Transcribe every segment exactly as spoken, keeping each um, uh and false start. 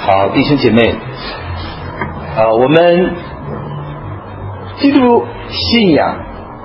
好，弟兄姐妹，呃，我们基督信仰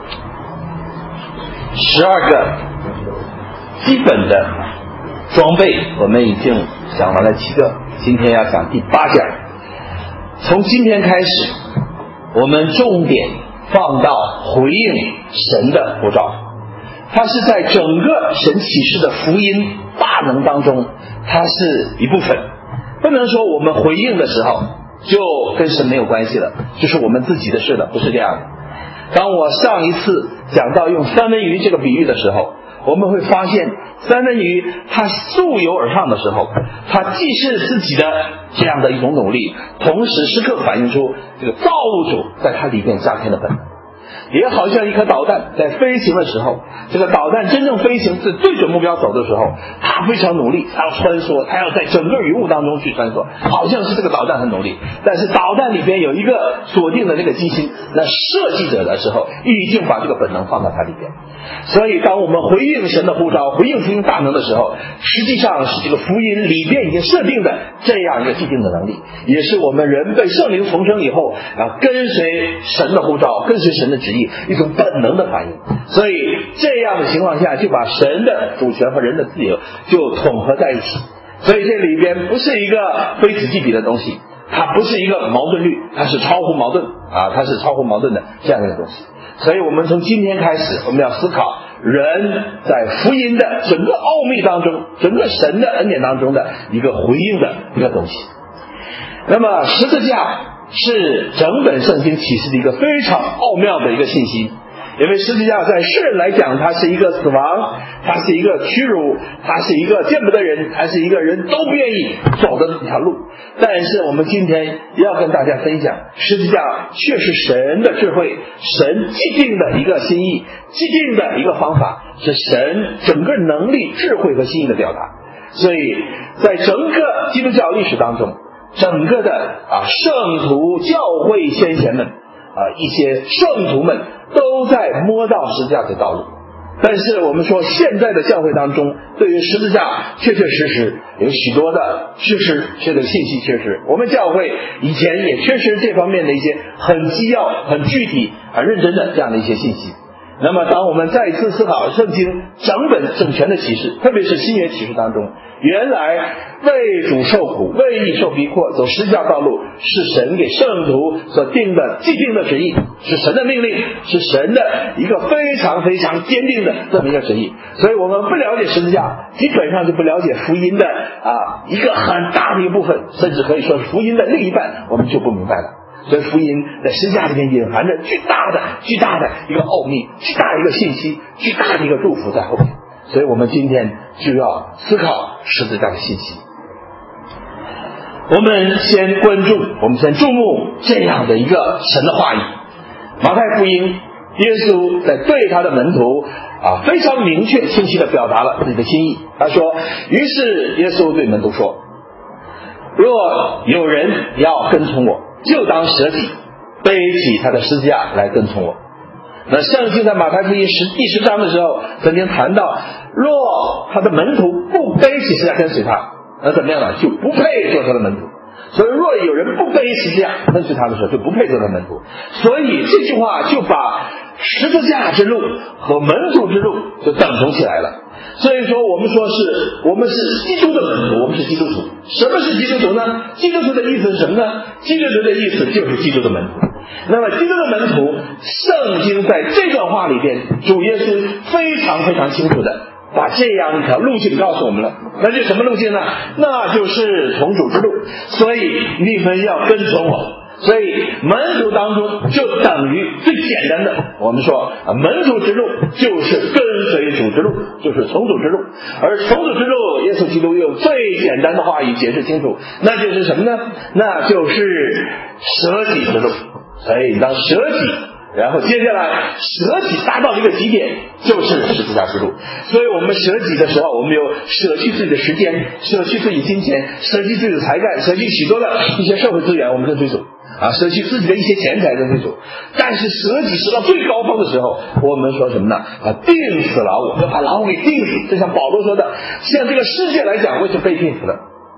十二个基本的装备，我们已经讲完了七个，今天要讲第八讲。从今天开始，我们重点放到回应神的呼召，它是在整个神启示的福音大能当中，它是一部分。不能说我们回应的时候就跟神没有关系了，就是我们自己的事了，不是这样的。当我上一次讲到用三文鱼这个比喻的时候，我们会发现三文鱼它溯游而上的时候，它既是自己的这样的一种努力，同时时刻反映出这个造物主在它里面加添的本能。也好像一颗导弹在飞行的时候，这个导弹真正飞行是对准目标走的时候，它非常努力，它要穿梭，它要在整个云雾当中去穿梭，好像是这个导弹很努力，但是导弹里边有一个锁定的那个机芯，那设计者的时候已经把这个本能放到它里边。所以当我们回应神的呼召，回应福音大能的时候，实际上是这个福音里边已经设定的这样一个既定的能力，也是我们人被圣灵重生以后啊，跟随神的呼召，跟随神的旨意，一种本能的反应。所以这样的情况下，就把神的主权和人的自由就统合在一起。所以这里边不是一个非此即彼的东西，它不是一个矛盾律，它是超乎矛盾啊，它是超乎矛盾的这样一个东西。所以我们从今天开始，我们要思考人在福音的整个奥秘当中，整个神的恩典当中的一个回应的一个东西。那么十字架是整本圣经启示的一个非常奥妙的一个信息，因为十字架在世人来讲，它是一个死亡，它是一个屈辱，它是一个见不得人，它是一个人都不愿意走的一条路。但是我们今天也要跟大家分享，十字架却是神的智慧，神既定的一个心意，既定的一个方法，是神整个能力、智慧和心意的表达。所以在整个基督教历史当中，整个的啊圣徒教会先贤们啊一些圣徒们都在摸到十字架的道路。但是我们说现在的教会当中，对于十字架确确实实有许多的知识，这个信息缺失。我们教会以前也缺失这方面的一些很基要、很具体、很认真的这样的一些信息。那么当我们再一次思考圣经整本整全的启示，特别是新约启示当中，原来为主受苦，为义受逼迫，走十字架道路，是神给圣徒所定的既定的旨意，是神的命令，是神的一个非常非常坚定的这么一个旨意。所以我们不了解十字架，基本上就不了解福音的啊一个很大的一部分，甚至可以说是福音的另一半，我们就不明白了。所以福音在十字架里面隐含着巨大的巨大的一个奥秘，巨大的一个信息，巨大的一个祝福在后面。所以我们今天就要思考十字架的信息。我们先关注，我们先注目这样的一个神的话语。马太福音，耶稣在对他的门徒啊非常明确清晰地表达了自己的心意。他说，于是耶稣对门徒说，若有人要跟从我，就当舍己，背起他的十字架来跟从我。那圣经在马太福音十第十章的时候曾经谈到，若他的门徒不背起十字架跟随他，那怎么样呢？就不配做他的门徒。所以若有人不背十字架跟随他的时候，就不配做他的门徒。所以这句话就把十字架之路和门徒之路就等同起来了。所以说我们说是我们是基督的门徒，我们是基督徒。什么是基督徒呢？基督徒的意思是什么呢？基督徒的意思就是基督的门徒。那么基督的门徒，圣经在这段话里边，主耶稣非常非常清楚的把这样一条路径告诉我们了。那是什么路径呢？那就是从主之路。所以你们要跟从我。所以门徒当中就等于最简单的，我们说啊，门徒之路就是跟随主之路，就是从主之路。而从主之路，耶稣基督用最简单的话语解释清楚，那就是什么呢？那就是舍己之路。所以当舍己，然后接下来舍己达到一个极点，就是十字架之路。所以我们舍己的时候，我们有舍弃自己的时间，舍弃自己金钱，舍弃自己的才干，舍弃许多的一些社会资源，我们跟随主啊，舍弃自己的一些钱财跟随主。但是舍己舍到最高峰的时候，我们说什么呢？啊，定死老我，要把老我给定死。就像保罗说的，像这个世界来讲，为什么被定死了？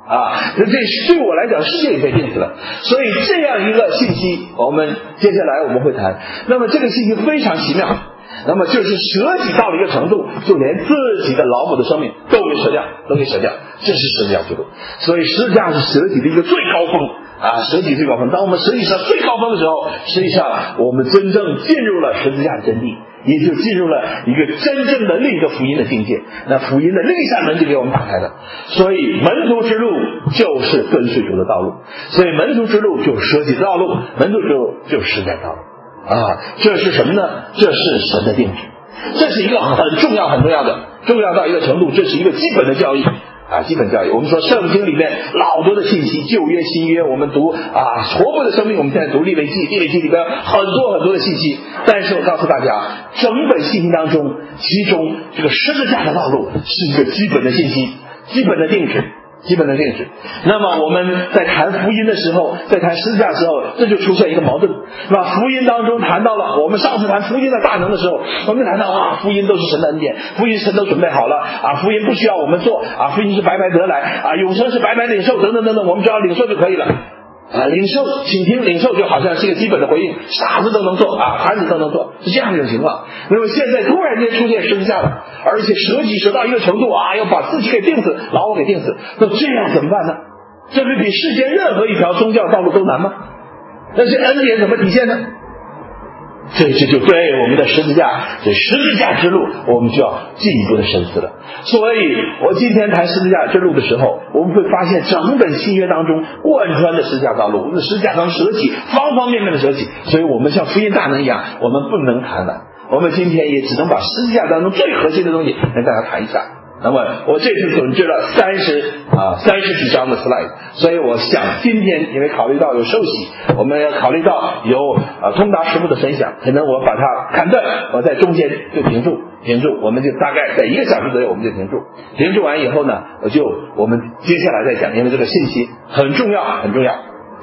啊，这对我来讲，世界也被定死了。所以这样一个信息，我们接下来我们会谈。那么这个信息非常奇妙，那么就是舍己到了一个程度，就连自己的老母的生命都给舍掉，都给舍掉，这是十字架之路。所以十字架是舍己的一个最高峰啊，舍己最高峰。当我们舍己上最高峰的时候，实际上我们真正进入了十字架的真谛，也就进入了一个真正的另一个福音的境界。那福音的另一扇门就给我们打开了。所以门徒之路就是跟随主的道路，所以门徒之路就是舍己的道路，门徒之路就是十字架道路啊。这是什么呢？这是神的定旨，这是一个很重要很重要的，重要到一个程度，这是一个基本的教义啊，基本教育。我们说圣经里面老多的信息，旧约新约我们读啊，活泼的生命我们现在读利未记，利未记里边很多很多的信息。但是我告诉大家，整本信息当中，其中这个十字架的道路是一个基本的信息，基本的定旨，基本的定旨。那么我们在谈福音的时候，在谈十字架的时候，这就出现一个矛盾。那福音当中谈到了，我们上次谈福音的大能的时候，我们谈到啊，福音都是神的恩典，福音神都准备好了啊，福音不需要我们做啊，福音是白白得来啊，永生是白白领受等等等等，我们只要领受就可以了啊，领受请听领受就好像是一个基本的回应，傻子都能做啊，孩子都能做，是这样一种情况。那么现在突然间出现十字架了，而且舍己舍到一个程度啊，要把自己给定死，老我给定死，那这样怎么办呢？这不比世间任何一条宗教道路都难吗？那些恩典怎么体现呢？这这就对我们的十字架，这十字架之路，我们就要进一步的深思了。所以我今天谈十字架之路的时候，我们会发现整本新约当中贯穿的十字架道路，我们的十字架当舍己，方方面面的舍己。所以我们像福音大能一样，我们不能谈完。我们今天也只能把十字架当中最核心的东西跟大家谈一下。那么我这次准备了三十啊三十几张的 slide， 所以我想今天因为考虑到有受洗，我们要考虑到有啊通达师父的分享，可能我把它砍断，我在中间就停住停住，我们就大概在一个小时左右我们就停住，停住完以后呢，我就我们接下来再讲，因为这个信息很重要很重要。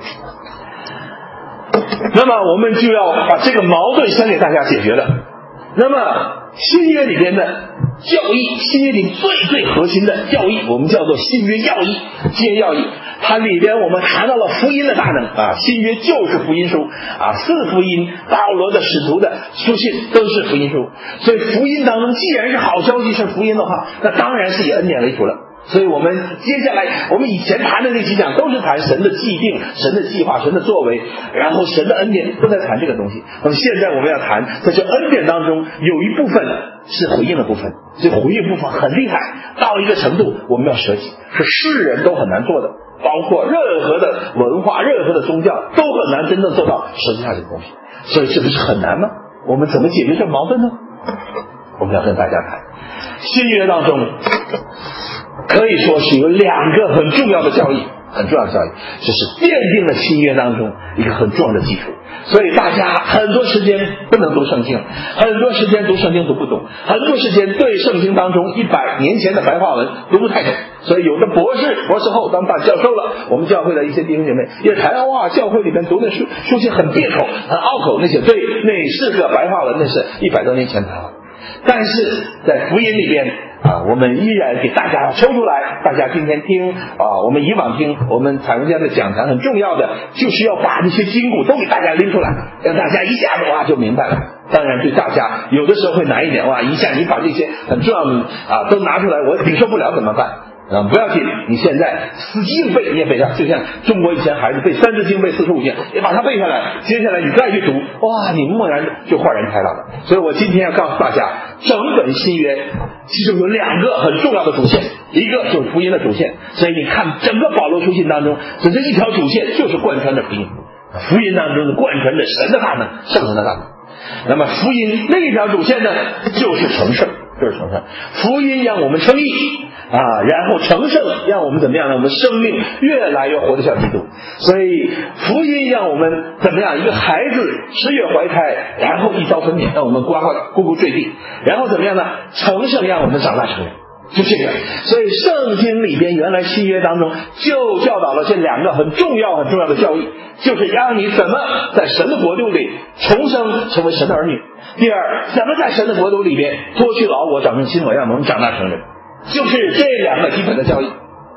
那么我们就要把这个矛盾先给大家解决了。那么新约里边的教义，新约里最最核心的教义，我们叫做新约要义，新约要义，它里边我们谈到了福音的大能啊，新约就是福音书啊，四福音，保罗的使徒的书信都是福音书。所以福音当中，既然是好消息是福音的话，那当然是以恩典为主了。所以我们接下来我们以前谈的那几讲都是谈神的既定，神的计划，神的作为，然后神的恩典，都在谈这个东西。那么现在我们要谈在这恩典当中有一部分是回应的部分，这回应部分很厉害，到一个程度我们要舍己，是世人都很难做的，包括任何的文化任何的宗教都很难真正做到实际上这个东西。所以这不是很难吗？我们怎么解决这个矛盾呢？我们要跟大家谈新约当中可以说是有两个很重要的教义，很重要的教义，这是奠定了新约当中一个很重要的基础。所以大家很多时间不能读圣经，很多时间读圣经读不懂，很多时间对圣经当中一百年前的白话文读不太懂。所以有的博士博士后当大教授了，我们教会的一些弟兄姐妹也谈哇，教会里面读的书书信很别口很拗口，那些对那是个白话文，那是一百多年前的白话文。但是在福音里边啊，我们依然给大家抽出来，大家今天听啊，我们以往听我们彩虹家的讲坛，很重要的就是要把这些筋骨都给大家拎出来，让大家一下子哇就明白了。当然对大家有的时候会难一点，哇一下你把这些很重要的啊都拿出来，我领受不了怎么办啊？不要紧，你现在死记硬背你也背上，就像中国以前孩子背三字经背四书五经，也把它背下来，接下来你再去读，哇你蓦然就豁然开朗了。所以我今天要告诉大家，整本新约其中有两个很重要的主线，一个就是福音的主线。所以你看整个保罗书信当中，只是一条主线就是贯穿着福音，福音当中的贯穿着神的大能，圣神的大能。那么福音另一条主线呢，就是成圣，就是成圣。福音让我们称义啊，然后成圣让我们怎么样呢？我们生命越来越活得像基督。所以福音让我们怎么样？一个孩子十月怀胎，然后一朝分娩，让我们呱呱咕咕坠地，然后怎么样呢？成圣让我们长大成人。就这个，所以圣经里边原来新约当中就教导了这两个很重要很重要的教义，就是让你怎么在神的国度里重生成为神的儿女，第二怎么在神的国度里边脱去老我长成新我，让我们长大成人，就是这两个基本的教义。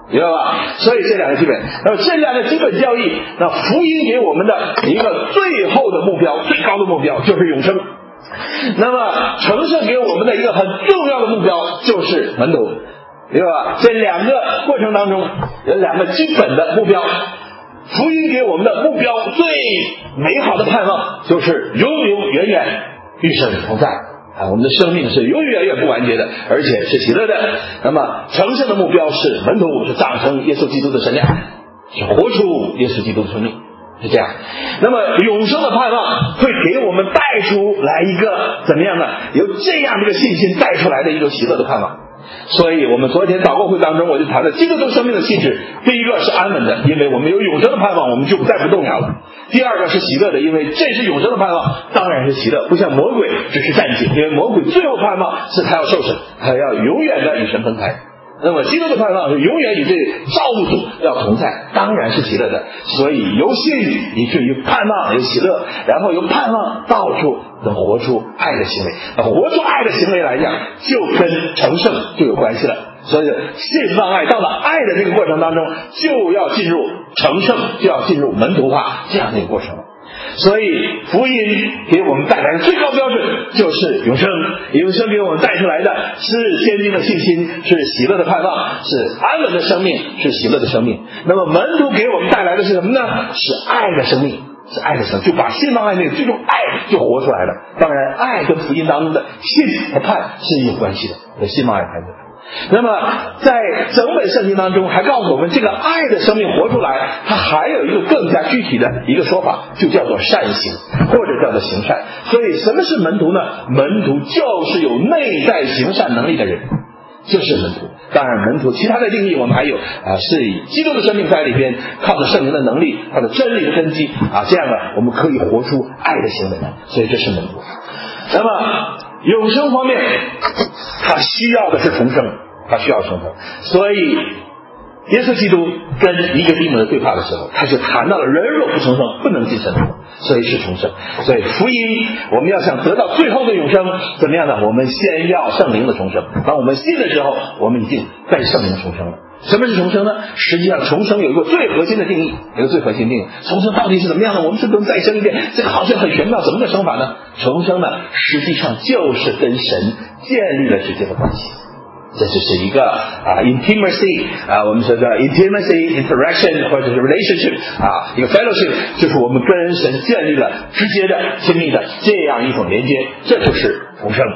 明白吧？所以这两个基本，那么这两个基本教义，那福音给我们的一个最后的目标，最高的目标就是永生。那么成圣给我们的一个很重要的目标就是门徒，明白吧？这两个过程当中有两个基本的目标。福音给我们的目标最美好的盼望就是永永远远与神同在啊，我们的生命是永永远远不完结的，而且是喜乐的。那么成圣的目标是门徒，是长成耶稣基督的身量，是活出耶稣基督的生命，是这样。那么永生的盼望会给我们带出来一个怎么样呢？由这样的一个信心带出来的一个喜乐的盼望。所以我们昨天祷告会当中我就谈了基督徒生命的气质，第一个是安稳的，因为我们有永生的盼望，我们就再不动摇了。第二个是喜乐的，因为这是永生的盼望，当然是喜乐，不像魔鬼只是暂且，因为魔鬼最后盼望是他要受审，他要永远的与神分开。那么基督的盼望是永远与这造物主要同在，当然是喜乐的。所以由信以至于盼望，有喜乐，然后由盼望到处能活出爱的行为。活出爱的行为来讲，就跟成圣就有关系了。所以信望爱，到了爱的这个过程当中，就要进入成圣，就要进入门徒化这样的一个过程了。所以福音给我们带来的最高标准就是永生，永生给我们带出来的是坚定的信心，是喜乐的盼望，是安稳的生命，是喜乐的生命。那么门徒给我们带来的是什么呢？是爱的生命，是爱的生命，就把信望爱那个最终爱就活出来了。当然爱跟福音当中的信和盼是有关系的，和信望爱盼的。那么在整本圣经当中还告诉我们，这个爱的生命活出来，它还有一个更加具体的一个说法，就叫做善行，或者叫做行善。所以什么是门徒呢？门徒就是有内在行善能力的人，就是门徒。当然门徒其他的定义我们还有啊，是以基督的生命在里边，靠着圣灵的能力，靠着真理的根基啊，这样的我们可以活出爱的行为来，所以这是门徒。那么永生方面，他需要的是重生，他需要重生。所以耶稣基督跟尼哥底母的对话的时候，他就谈到了人若不重生不能进神的国，所以是重生。所以福音我们要想得到最后的永生，怎么样呢？我们先要圣灵的重生。当我们信的时候，我们已经被圣灵重生了。什么是重生呢？实际上重生有一个最核心的定义，有一个最核心定义。重生到底是怎么样的？我们是不能再生一遍，这个好像很玄妙，怎么个生法呢？重生呢，实际上就是跟神建立了直接的关系。这就是一个啊 intimacy 啊，我们说的 intimacy interaction 或者是 relationship 啊，一个 fellowship， 就是我们跟神建立了直接的亲密的这样一种连接，这就是重生。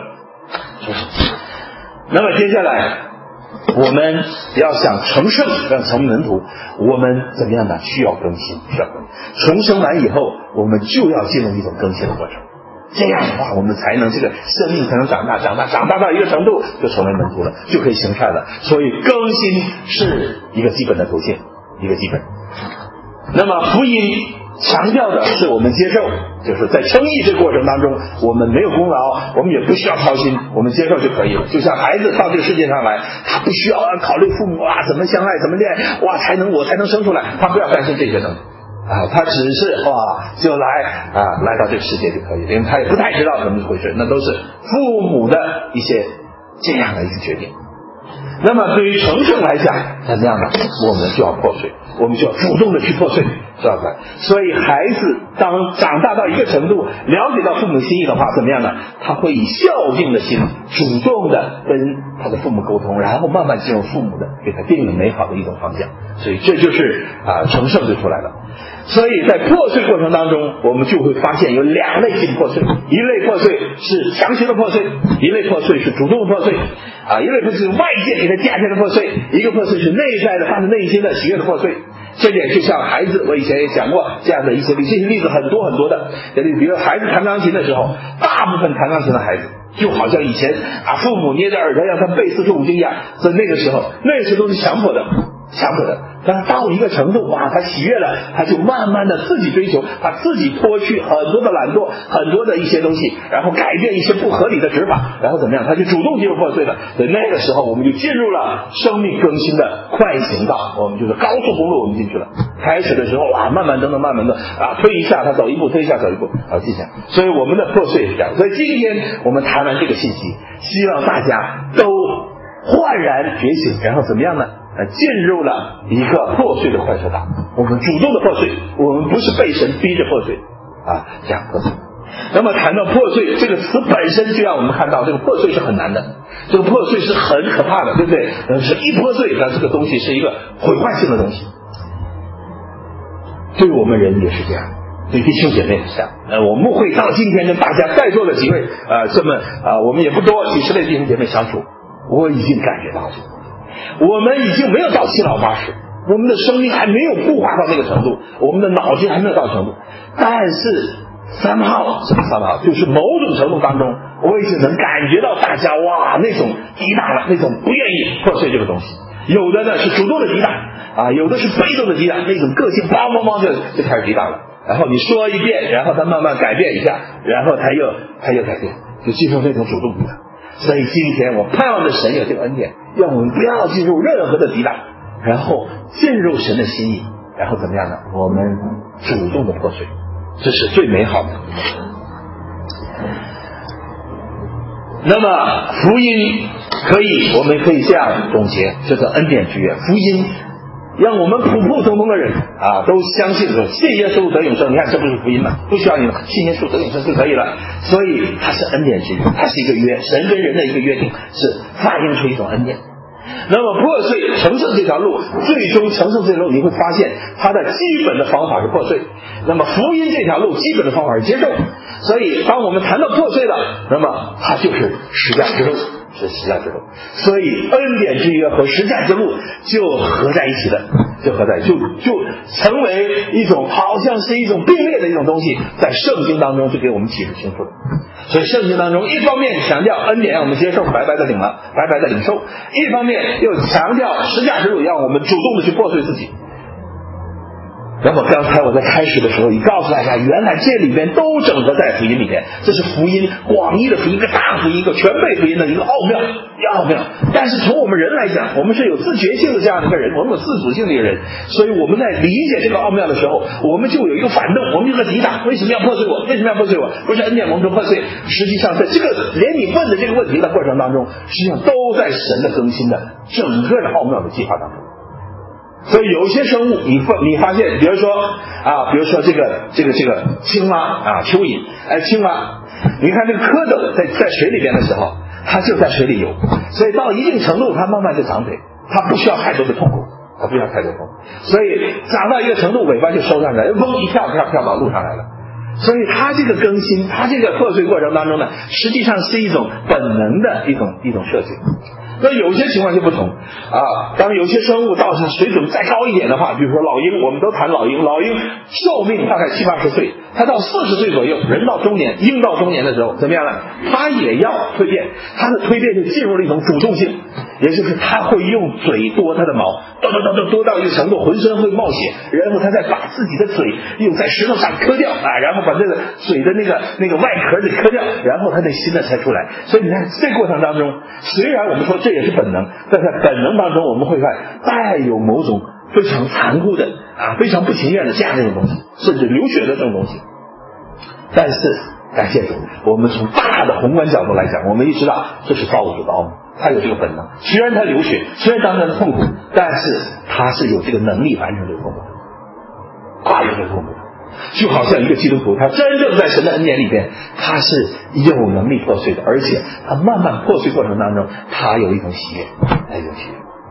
那么接下来我们要想成圣，要成门徒，我们怎么样呢？需要更新，需要更新。重生完以后，我们就要进入一种更新的过程。这样的话，我们才能这个生命才能长大，长大，长大到一个程度，就成为门徒了，就可以行善了。所以更新是一个基本的途径，一个基本。那么福音强调的是我们接受，就是在称义这个过程当中，我们没有功劳，我们也不需要操心，我们接受就可以了。就像孩子到这个世界上来，他不需要考虑父母啊怎么相爱怎么恋哇才能我才能生出来，他不要担心这些东西啊，他只是哇就来啊来到这个世界就可以，因为他也不太知道怎么回事，那都是父母的一些这样的一个决定。那么对于成圣来讲，那这样的我们就要破碎，我们就要主动的去破碎，知道吧？所以孩子当长大到一个程度，了解到父母心意的话，怎么样呢？他会以孝敬的心，主动的跟他的父母沟通，然后慢慢进入父母的给他定了美好的一种方向。所以这就是啊成圣就出来了。所以在破碎过程当中，我们就会发现有两类性破碎，一类破碎是强行的破碎，一类破碎是主动的破碎啊，一类破碎是外界给他加添的破碎，一个破碎是内在的发自内心的喜悦的破碎。这点就像孩子，我以前也讲过这样的一些例，这些例子很多很多的。比如孩子弹钢琴的时候，大部分弹钢琴的孩子就好像以前啊父母捏着耳朵让他背四书五经一样，所以那个时候那时候都是强迫的强迫的，但是到一个程度，哇，他喜悦了，他就慢慢的自己追求，他自己脱去很多的懒惰，很多的一些东西，然后改变一些不合理的指法，然后怎么样，他就主动进入破碎了。所以那个时候我们就进入了生命更新的快行道，我们就是高速公路，我们进去了。开始的时候哇，慢慢等等慢慢的啊，推一下他走一步，推一下走一步啊，进去。所以我们的破碎是这样。所以今天我们谈完这个信息，希望大家都焕然觉醒，然后怎么样呢？ 呃进入了一个破碎的快车道，我们主动的破碎，我们不是被神逼着破碎啊，这样破碎。那么谈到破碎这个词本身，就让我们看到这个破碎是很难的，这个破碎是很可怕的，对不对？呃，是一破碎，那这个东西是一个毁坏性的东西。对我们人也是这样，对弟兄姐妹也是这样。呃，我们会到今天跟大家在座的几位呃这么啊、呃，我们也不多，几十位弟兄姐妹相处，我已经感觉到了，我们已经没有到七老八十，我们的生命还没有固化到那个程度，我们的脑筋还没有到程度，但是三号什么三号，就是某种程度当中，我已经能感觉到大家哇那种抵挡了，那种不愿意破碎这个东西。有的呢是主动的抵挡啊，有的是被动的抵挡，那种个性梆梆梆就就开始抵挡了。然后你说一遍，然后他慢慢改变一下，然后他又他又改变，就进入那种主动抵挡。所以今天我盼望着神有这个恩典，让我们不要进入任何的抵挡，然后进入神的心意，然后怎么样呢？我们主动的破碎。这是最美好的。那么福音可以，我们可以这样总结，这个恩典之约。福音让我们普普通通的人啊，都相信说信耶稣得永生。你看这不是福音吗？不需要你信耶稣得永生就可以了。所以它是恩典之约，它是一个约，神跟人的一个约定，是发映出一种恩典。那么破碎成圣这条路，最终成圣这条路，你会发现它的基本的方法是破碎。那么福音这条路基本的方法是接受。所以当我们谈到破碎了，那么它就是十架之路，是十架之路。所以恩典之约和十架之路就合在一起的，就合在就就成为一种好像是一种并列的一种东西，在圣经当中就给我们启示清楚了。所以圣经当中一方面强调恩典让我们接受，白白的领了，白白的领受；一方面又强调十架之路让我们主动的去破碎自己。那么刚才我在开始的时候也告诉大家，原来这里边都整合在福音里面，这是福音广义的福音，一个大福音，一个全备福音的一个奥妙奥妙。但是从我们人来讲，我们是有自觉性的这样的一个人，我们有自主性的一个人，所以我们在理解这个奥妙的时候，我们就有一个反动，我们有个抵挡。为什么要破碎我？为什么要破碎我？不是恩典蒙受破碎，实际上在这个连你问的这个问题的过程当中，实际上都在神的更新的整个的奥妙的计划当中。所以有一些生物，你发你发现，比如说啊，比如说这个这个这个青蛙啊，蚯蚓，哎，青蛙，你看这个蝌蚪在在水里边的时候，它就在水里游，所以到一定程度，它慢慢就长腿，它不需要太多的痛苦，它不需要太多的痛苦，所以长到一个程度，尾巴就收上来，嗡一跳跳跳到路上来了。所以它这个更新，它这个破碎过程当中呢，实际上是一种本能的一种一种设计。那有些情况就不同啊，当有些生物到它水准再高一点的话，比如说老鹰，我们都谈老鹰，老鹰寿命大概七八十岁，它到四十岁左右，人到中年，鹰到中年的时候怎么样呢？它也要蜕变，它的蜕变就进入了一种主动性，也就是它会用嘴多它的毛，多多多多多到一个程度，浑身会冒血，然后它再把自己的嘴用在石头上磕掉啊，然后把这个嘴的那个那个外壳给磕掉，然后它的新的才出来。所以你看这过程当中，虽然我们说这也是本能，但在本能当中我们会看带有某种非常残酷的啊，非常不情愿的这样的一种东西，甚至流血的这种东西。但是感谢主，我们从大的宏观角度来讲，我们意识到这是造物主的奥秘，他有这个本能，虽然他流血，虽然当然痛苦，但是他是有这个能力完成这个痛苦的，跨越这个痛苦的。就好像一个基督徒，他真正在神的恩典里边，他是有能力破碎的，而且他慢慢破碎过程当中，他有一种喜悦，他有喜悦。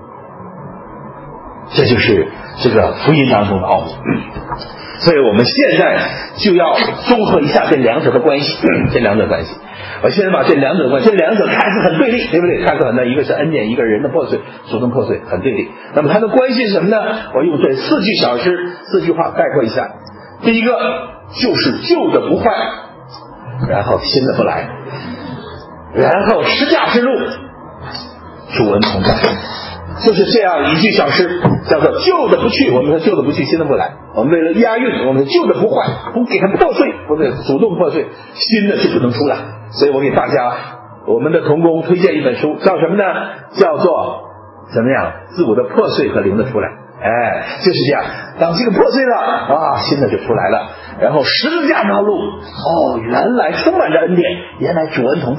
这就是这个福音当中的奥秘。所以我们现在就要综合一下这两者的关系，这两者关系。我现在把这两者关系，这两者看似很对立，对不对？看似很对，一个是恩典，一个人的破碎，主动破碎，很对立。那么它的关系是什么呢？我用这四句小诗，四句话概括一下。第一个就是旧的不坏，然后新的不来，然后十架之路，主恩同在，就是这样一句小诗，叫做旧的不去，我们说旧的不去，新的不来。我们为了押韵，我们说旧的不坏，不给它破碎，不对，主动破碎，新的就不能出来。所以我给大家，我们的同工推荐一本书，叫什么呢？叫做怎么样？自我的破碎和灵的出来。哎，就是这样。当这个破碎了啊，新的就出来了。然后十字架道路，哦，原来充满着恩典，原来主恩同在。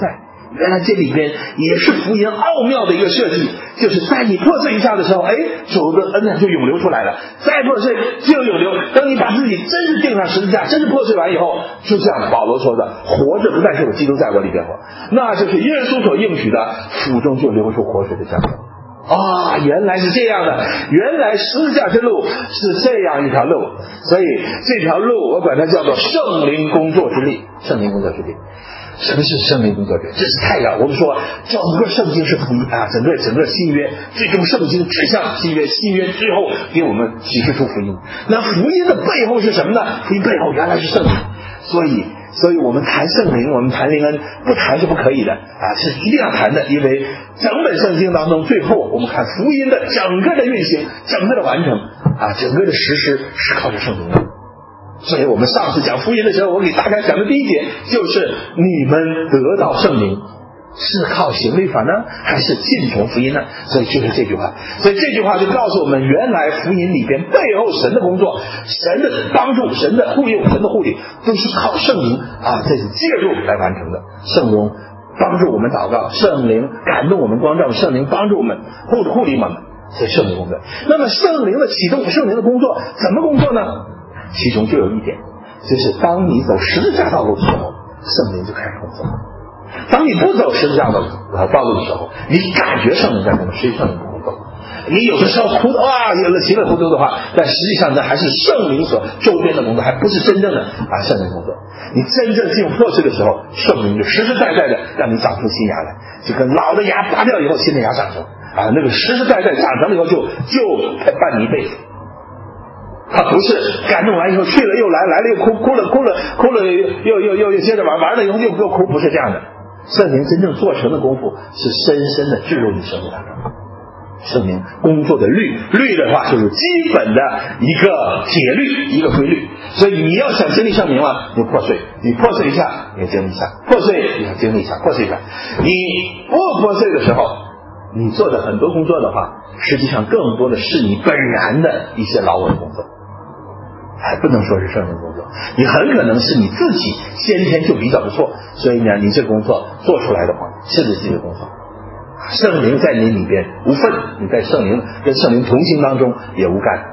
原来这里边也是福音奥妙的一个设计，就是在你破碎一下的时候，哎，主的恩典就涌流出来了，再破碎就涌流。等你把自己真是钉上十字架，真是破碎完以后，就像保罗说的，活着不再是我，基督在我里边活，那就是耶稣所应许的，腹中就流出活水的江河。啊，原来是这样的，原来十字架之路是这样一条路，所以这条路我管它叫做圣灵工作之力。圣灵工作之力，什么是圣灵工作之力？这是太阳。我们说整个圣经是福音啊，整个整个新约，最终圣经指向新约，新约之后给我们启示出福音。那福音的背后是什么呢？福音背后原来是圣灵，所以。所以我们谈圣灵，我们谈灵恩，不谈是不可以的啊，是一定要谈的，因为整本圣经当中，最后我们看福音的整个的运行，整个的完成啊，整个的实施是靠着圣灵的。所以我们上次讲福音的时候，我给大家讲的第一节就是你们得到圣灵是靠行律法呢，还是信从福音呢？所以就是这句话，所以这句话就告诉我们，原来福音里边背后神的工作，神的帮助，神的护佑，神的护理，都是靠圣灵啊，这是介入来完成的。圣灵帮助我们祷告，圣灵感动我们光照，圣灵帮助我们护护理我们，所以圣灵工作。那么圣灵的启动，圣灵的工作怎么工作呢？其中就有一点，就是当你走十字架道路的时候，圣灵就开始工作。当你不走十字架的道路的时候，你感觉圣灵在工作，实际上你不工作。你有的时候糊涂啊，有了奇了糊涂的话，但实际上这还是圣灵所周边的工作，还不是真正的啊圣灵工作。你真正进入破碎的时候，圣灵就实实在在的让你长出新牙来，就跟老的牙拔掉以后，新的牙长成啊，那个实实在在长成了以后就就陪伴你一辈子。他不是感动完以后去了又来，来了又哭，哭了哭了哭了又又又又接着玩，玩了以后又又哭，不是这样的。圣灵真正做成的功夫是深深的置入你生命当中。圣灵工作的律，律的话就是基本的一个铁律，一个规律。所以你要想经历圣灵了，你破碎，你破碎一下，你经历一下，破碎你要经历一下，破碎一下。你不破碎的时候，你做的很多工作的话，实际上更多的是你本然的一些劳我的工作。还不能说是圣灵工作，你很可能是你自己先天就比较不错，所以呢，你这工作做出来的话，是你自己的工作。圣灵在你里边无份，你在圣灵跟圣灵同行当中也无干。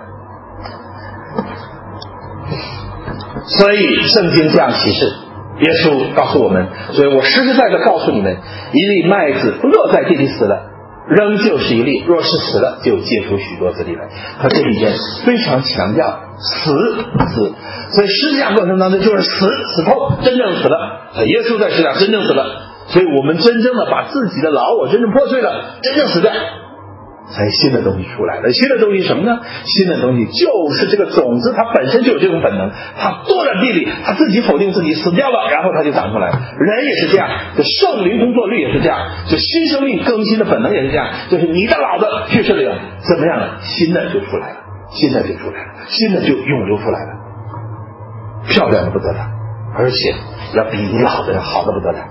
所以圣经这样启示，耶稣告诉我们，所以我实实在在告诉你们，一粒麦子不落在地里死了，仍旧是一粒，若是死了，就结出许多子粒来。他这里边非常强调死死，所以十字架过程当中就是死死透，真正死了。耶稣在十字架真正死了，所以我们真正的把自己的老我真正破碎了，真正死掉，才新的东西出来了。新的东西什么呢？新的东西就是这个种子，它本身就有这种本能，它坐在地里，它自己否定自己，死掉了，然后它就长出来了。人也是这样，这圣灵工作律也是这样，就新生命更新的本能也是这样，就是你的老的去世了，怎么样了？新的就出来了，新的就出来了，新的就涌流出来了，漂亮的不得了，而且要比你老的要好的不得了。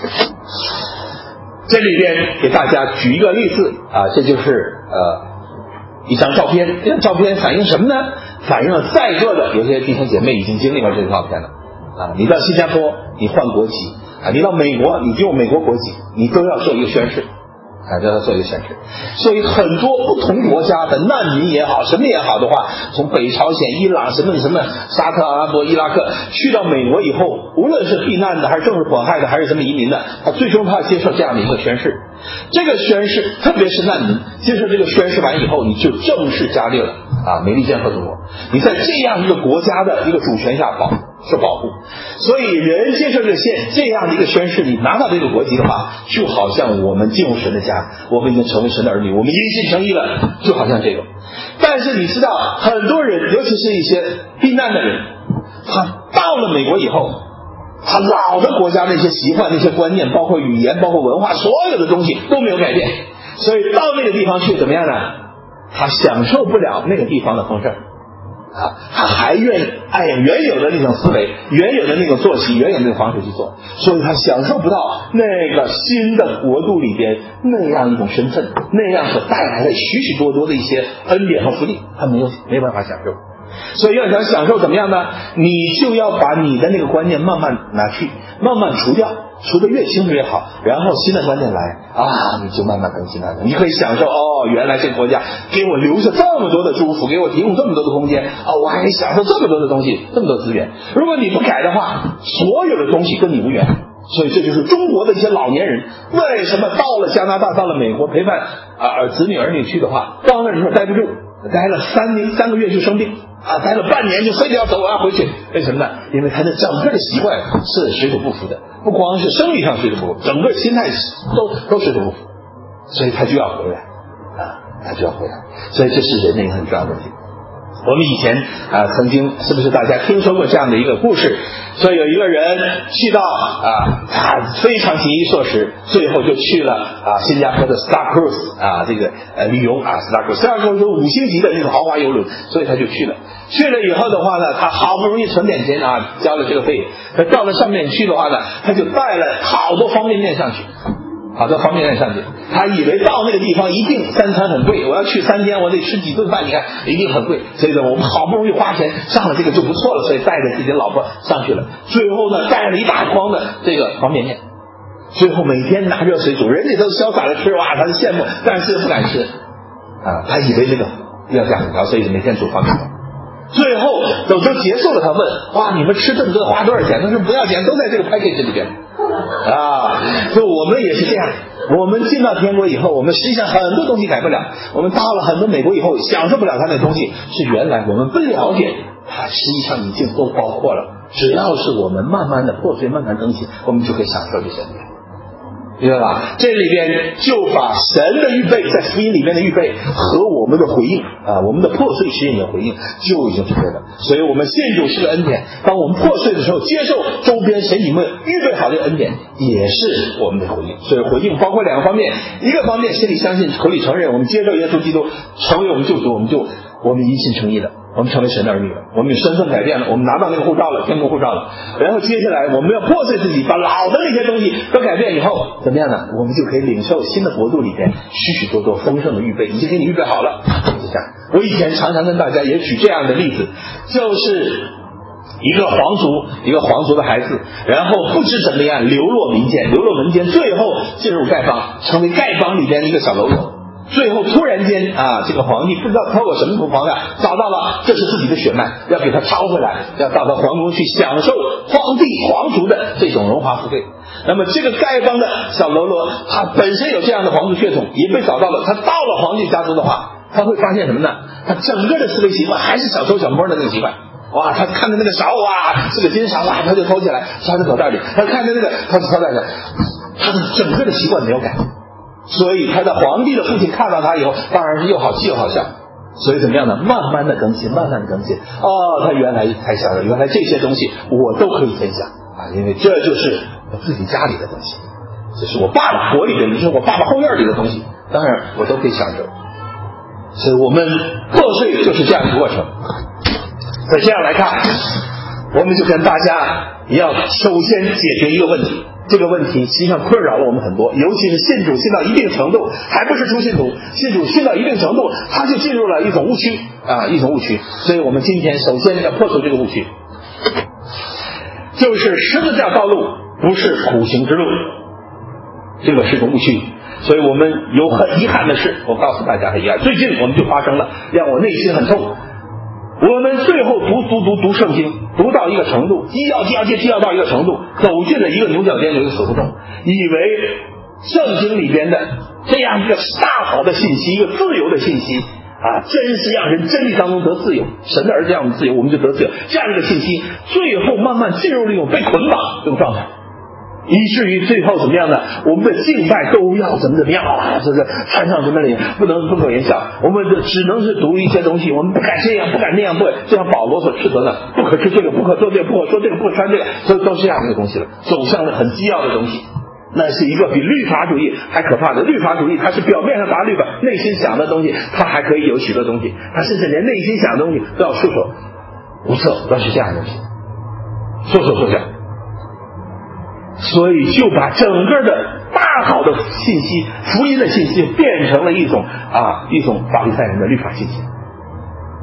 这里边给大家举一个例子啊，这就是呃一张照片。这张照片反映什么呢？反映了在座的有些弟兄姐妹已经经历过这张照片了啊。你到新加坡，你换国籍啊；你到美国，你就有美国国籍，你都要做一个宣誓啊，都要做一个宣誓。所以很多不同国家的难民也好，什么也好的话，从北朝鲜、伊朗、什么什么沙特阿拉伯、伊拉克去到美国以后，无论是避难的，还是政治迫害的，还是什么移民的，他最终他要接受这样的一个宣誓。这个宣誓，特别是难民，接受这个宣誓完以后，你就正式加列了啊，美利坚合众国。你在这样一个国家的一个主权下保受保护，所以人接受这个宪这样的一个宣誓，你拿到这个国籍的话，就好像我们进入神的家，我们已经成为神的儿女，我们因信称义了，就好像这个。但是你知道，很多人，尤其是一些避难的人，他到了美国以后，他老的国家那些习惯、那些观念，包括语言、包括文化，所有的东西都没有改变，所以到那个地方去怎么样呢？他享受不了那个地方的丰盛啊，他还愿意按原有的那种思维、原有的那种作息、原有的那种方式去做，所以他享受不到那个新的国度里边那样一种身份，那样所带来的许许多多的一些恩典和福利，他没有没办法享受。 所以要想享受怎么样呢？你就要把你的那个观念慢慢拿去，慢慢除掉，除得越清楚越好，然后新的观念来啊，你就慢慢更新它。你可以享受哦，原来这个国家给我留下这么多的祝福，给我提供这么多的空间啊，我还可以享受这么多的东西，这么多资源。如果你不改的话，所有的东西跟你无缘。所以这就是中国的一些老年人为什么到了加拿大，到了美国陪伴啊子女儿女去的话，到那时候待不住，待了三年三个月就生病啊，待了半年就非得要走，我要回去。为什么呢？因为他的整个的习惯是水土不服的，不光是生理上水土不服，整个心态都都水土不服，所以他就要回来啊，他就要回来。所以这是人类很重要的问题。我们以前啊，曾经是不是大家听说过这样的一个故事？说有一个人去到啊，他非常节衣缩食，最后就去了啊新加坡的 Star Cruise 啊这个呃旅游啊 Star Cruise Star Cruise 是五星级的那种豪华游轮，所以他就去了。去了以后的话呢，他好不容易存点钱啊，交了这个费，他到了上面去的话呢，他就带了好多方便面上去。好多方便面上去，他以为到那个地方一定三餐很贵，我要去三天，我得吃几顿饭，你看一定很贵。所以呢，我们好不容易花钱上了这个就不错了，所以带着自己的老婆上去了。最后呢，带了一大筐的这个方便面，最后每天拿热水煮，人家都潇洒的吃，哇，他就羡慕，但是不敢吃啊，他以为这个要价很高，所以每天煮方便面。最后等都结束了，他问：哇，你们吃这么多花多少钱？他说不要钱，都在这个 package 里边啊。就我们也是这样，我们进到天国以后，我们实际上很多东西改不了，我们到了很多美国以后享受不了它的东西，是原来我们不了解它实际上已经都包括了。只要是我们慢慢的破碎，慢慢更新，我们就可以享受这些东西，明白吧？这里边就把神的预备，在福音里面的预备和我们的回应啊，我们的破碎使引的回应就已经是对了。所以我们信主是个恩典，当我们破碎的时候，接受周边神你们预备好的恩典，也是我们的回应。所以回应包括两个方面，一个方面心里相信，口里承认，我们接受耶稣基督成为我们救主，我们就我们因信称义了，我们成为神的儿女了，我们身份改变了，我们拿到那个护照了，天国护照了。然后接下来我们要破碎自己，把老的那些东西都改变以后，怎么样呢？我们就可以领受新的国度里边许许多多丰盛的预备，已经给你预备好了。就这样，我以前常常跟大家也举这样的例子，就是一个皇族，一个皇族的孩子，然后不知怎么样流落民间，流落民间，最后进入丐帮，成为丐帮里边的一个小喽啰。最后突然间啊，这个皇帝不知道透过什么方法找到了这是自己的血脉，要给他抄回来，要到他皇宫去享受皇帝皇族的这种荣华富贵。那么这个丐帮的小喽啰，他本身有这样的皇族血统，也被找到了。他到了皇帝家族的话，他会发现什么呢？他整个的思维习惯还是小偷小摸的那个习惯。哇，他看着那个勺啊，是个金勺啊，他就偷起来插在口袋里。他看着那个，他就偷在那，他的整个的习惯没有改。所以他的皇帝的父亲看到他以后，当然是又好气又好笑。所以怎么样呢？慢慢的更新，慢慢的更新。哦，他原来才晓得，原来这些东西我都可以分享啊，因为这就是我自己家里的东西，这是我爸爸国里的，这是我爸爸后院里的东西，当然我都可以享受。所以我们破碎就是这样一个过程。那这样来看，我们就跟大家要首先解决一个问题。这个问题实际上困扰了我们很多，尤其是信主信到一定程度，还不是初信徒，信主信到一定程度，他就进入了一种误区啊，一种误区。所以我们今天首先要破除这个误区，就是十字架道路不是苦行之路，这个是个误区。所以我们有很遗憾的事，我告诉大家很遗憾，最近我们就发生了，让我内心很痛。我们最后读读读读圣经，读到一个程度，既要既要既要到一个程度，走进了一个牛角尖，有一个死胡同，以为圣经里边的这样一个大好的信息，一个自由的信息啊，真是让人真理当中得自由，神的儿子让我们自由，我们就得自由。这样一个信息，最后慢慢进入了一种被捆绑这种状态。以至于最后怎么样呢？我们的敬拜都要怎么怎么样啊？这个穿上什么里不能不可言笑，我们只能是读一些东西，我们不敢这样，不敢那样，不就像保罗所斥责的，不可吃这个，不可做这个，不可说这个，不可穿这个，都都是这样的东西了，走向了很基要的东西。那是一个比律法主义还可怕的。律法主义它是表面上答律法，内心想的东西它还可以有许多东西，它甚至连内心想的东西都要束手无策，都是这样的东西，束手束脚。所以就把整个的大好的信息，福音的信息变成了一种啊一种法利赛人的律法信息。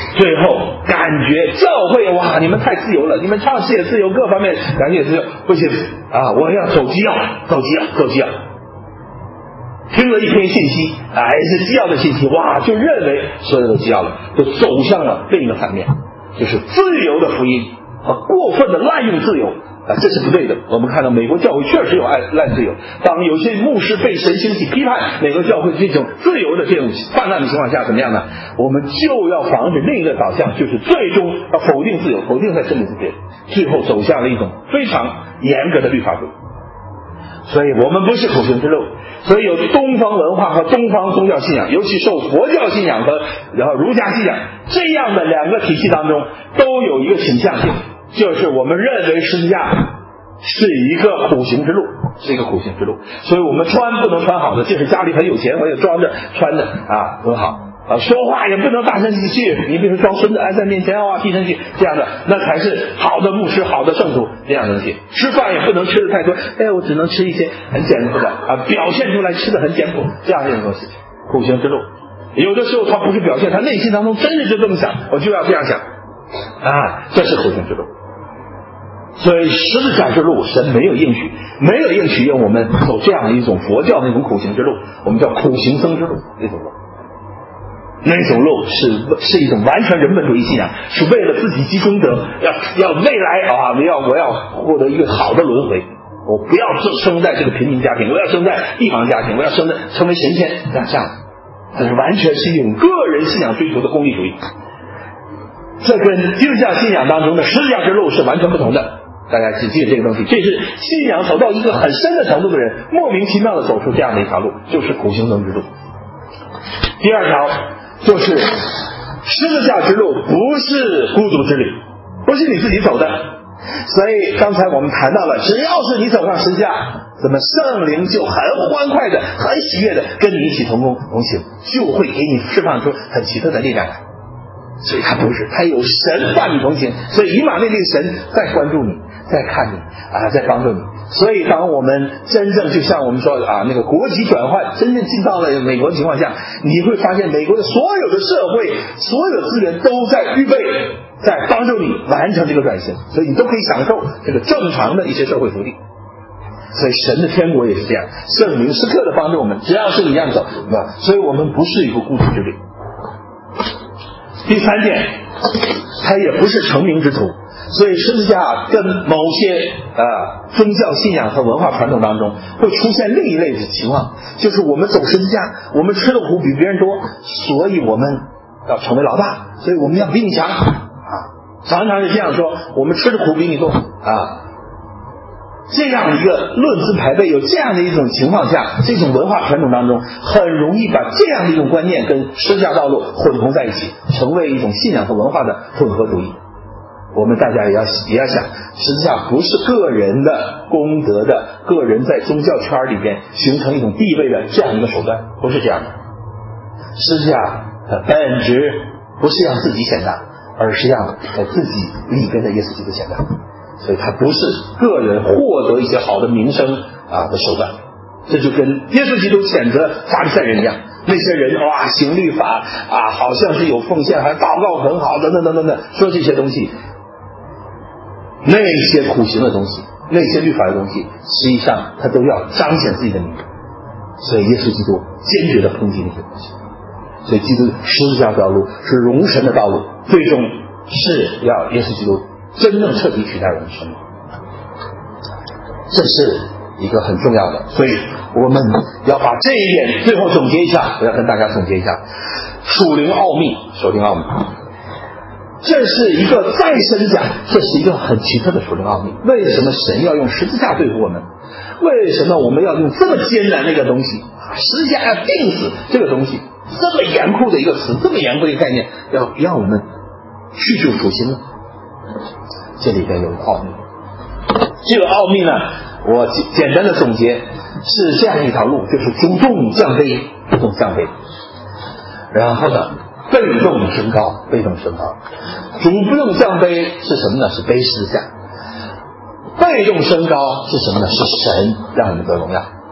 最后感觉教会哇，你们太自由了，你们唱诗也自由，各方面感觉也自由，不行啊，我要走基要，走基要，走基要。听了一篇信息，哎，是基要的信息，哇，就认为所有的基要了，就走向了另一个反面，就是自由的福音和过分的滥用自由啊，这是不对的。我们看到美国教会确实有滥滥自由，当有些牧师被神兴起批判美国教会这种自由的这种泛滥的情况下，怎么样呢？我们就要防止另一个导向，就是最终要否定自由，否定在真理之前，最后走向了一种非常严格的律法主义。所以我们不是苦行之路，所以有东方文化和东方宗教信仰，尤其受佛教信仰和然后儒家信仰这样的两个体系当中，都有一个倾向性，就是我们认为十字架是一个苦行之路，是一个苦行之路。所以我们穿不能穿好的，即使家里很有钱，我也装着穿着啊很好啊，说话也不能大声气，你比如说装孙子安在面前啊，低声气这样的，那才是好的牧师、好的圣徒这样的东西。吃饭也不能吃的太多，哎，我只能吃一些很简朴的啊，表现出来吃的很简朴，这样一种东西，苦行之路。有的时候他不是表现，他内心当中真的就这么想，我就要这样想啊，这是苦行之路。所以十字架之路，神没有应许，没有应许让我们走这样一种佛教那种苦行之路，我们叫苦行僧之路那种路。那种路是是一种完全人本主义信仰，是为了自己积功德，要要未来啊，我要我要获得一个好的轮回，我不要生在这个贫民家庭，我要生在地方家庭，我要生在成为神仙，这样这样，这是完全是一种个人信仰追求的功利主义。这跟基督教信仰当中的十字架之路是完全不同的。大家只记得这个东西，这是信仰走到一个很深的程度的人莫名其妙的走出这样的一条路，就是苦行僧之路。第二条就是十字架之路不是孤独之旅，不是你自己走的。所以刚才我们谈到了，只要是你走上十字架，怎么圣灵就很欢快的、很喜悦的跟你一起同工同行，就会给你释放出很奇特的力量来。所以他不是，他有神伴你同行，所以以马内利神在关注你，在看你啊，在帮助你。所以当我们真正就像我们说啊，那个国籍转换真正进到了美国的情况下，你会发现美国的所有的社会、所有的资源都在预备，在帮助你完成这个转型，所以你都可以享受这个正常的一些社会福利。所以神的天国也是这样，圣灵时刻的帮助我们，只要是你这样走，对吧？所以我们不是一个孤独之旅。第三点，它也不是成名之途。所以十字架跟某些呃宗教信仰和文化传统当中会出现另一类的情况，就是我们走十字架，我们吃的苦比别人多，所以我们要成为老大，所以我们要比你强啊，常常是这样说，我们吃的苦比你多啊。这样一个论资排辈，有这样的一种情况下，这种文化传统当中很容易把这样的一种观念跟十字架道路混同在一起，成为一种信仰和文化的混合主义。我们大家也要也要想，十字架不是个人的功德的，个人在宗教圈里边形成一种地位的这样一个手段，不是这样的。十字架的本质不是让自己显大，而是让在自己里边的耶稣基督显大。所以它不是个人获得一些好的名声啊的手段。这就跟耶稣基督谴责法利赛人一样，那些人哇行律法啊，好像是有奉献，还祷告很好，等等等等等，说这些东西。那些苦行的东西，那些律法的东西，实际上他都要彰显自己的名。所以耶稣基督坚决的抨击那些东西。所以基督十字架道路是荣神的道路，最终是要耶稣基督真正彻底取代我们的生命。这是一个很重要的，所以我们要把这一点最后总结一下，我要跟大家总结一下属灵奥秘，属灵奥秘。这是一个再深讲，这是一个很奇特的属灵奥秘。为什么神要用十字架对付我们？为什么我们要用这么艰难的一个东西，十字架要钉死这个东西，这么严酷的一个词，这么严酷的一个概念，要让我们去救赎心呢？这里边有奥秘。这个奥秘呢，我简单的总结是这样一条路，就是主动降卑，主动降卑，然后呢被动升高，被动升高。主动降卑是什么呢？是背十字架。被动升高是什么呢？是神让我们得荣耀。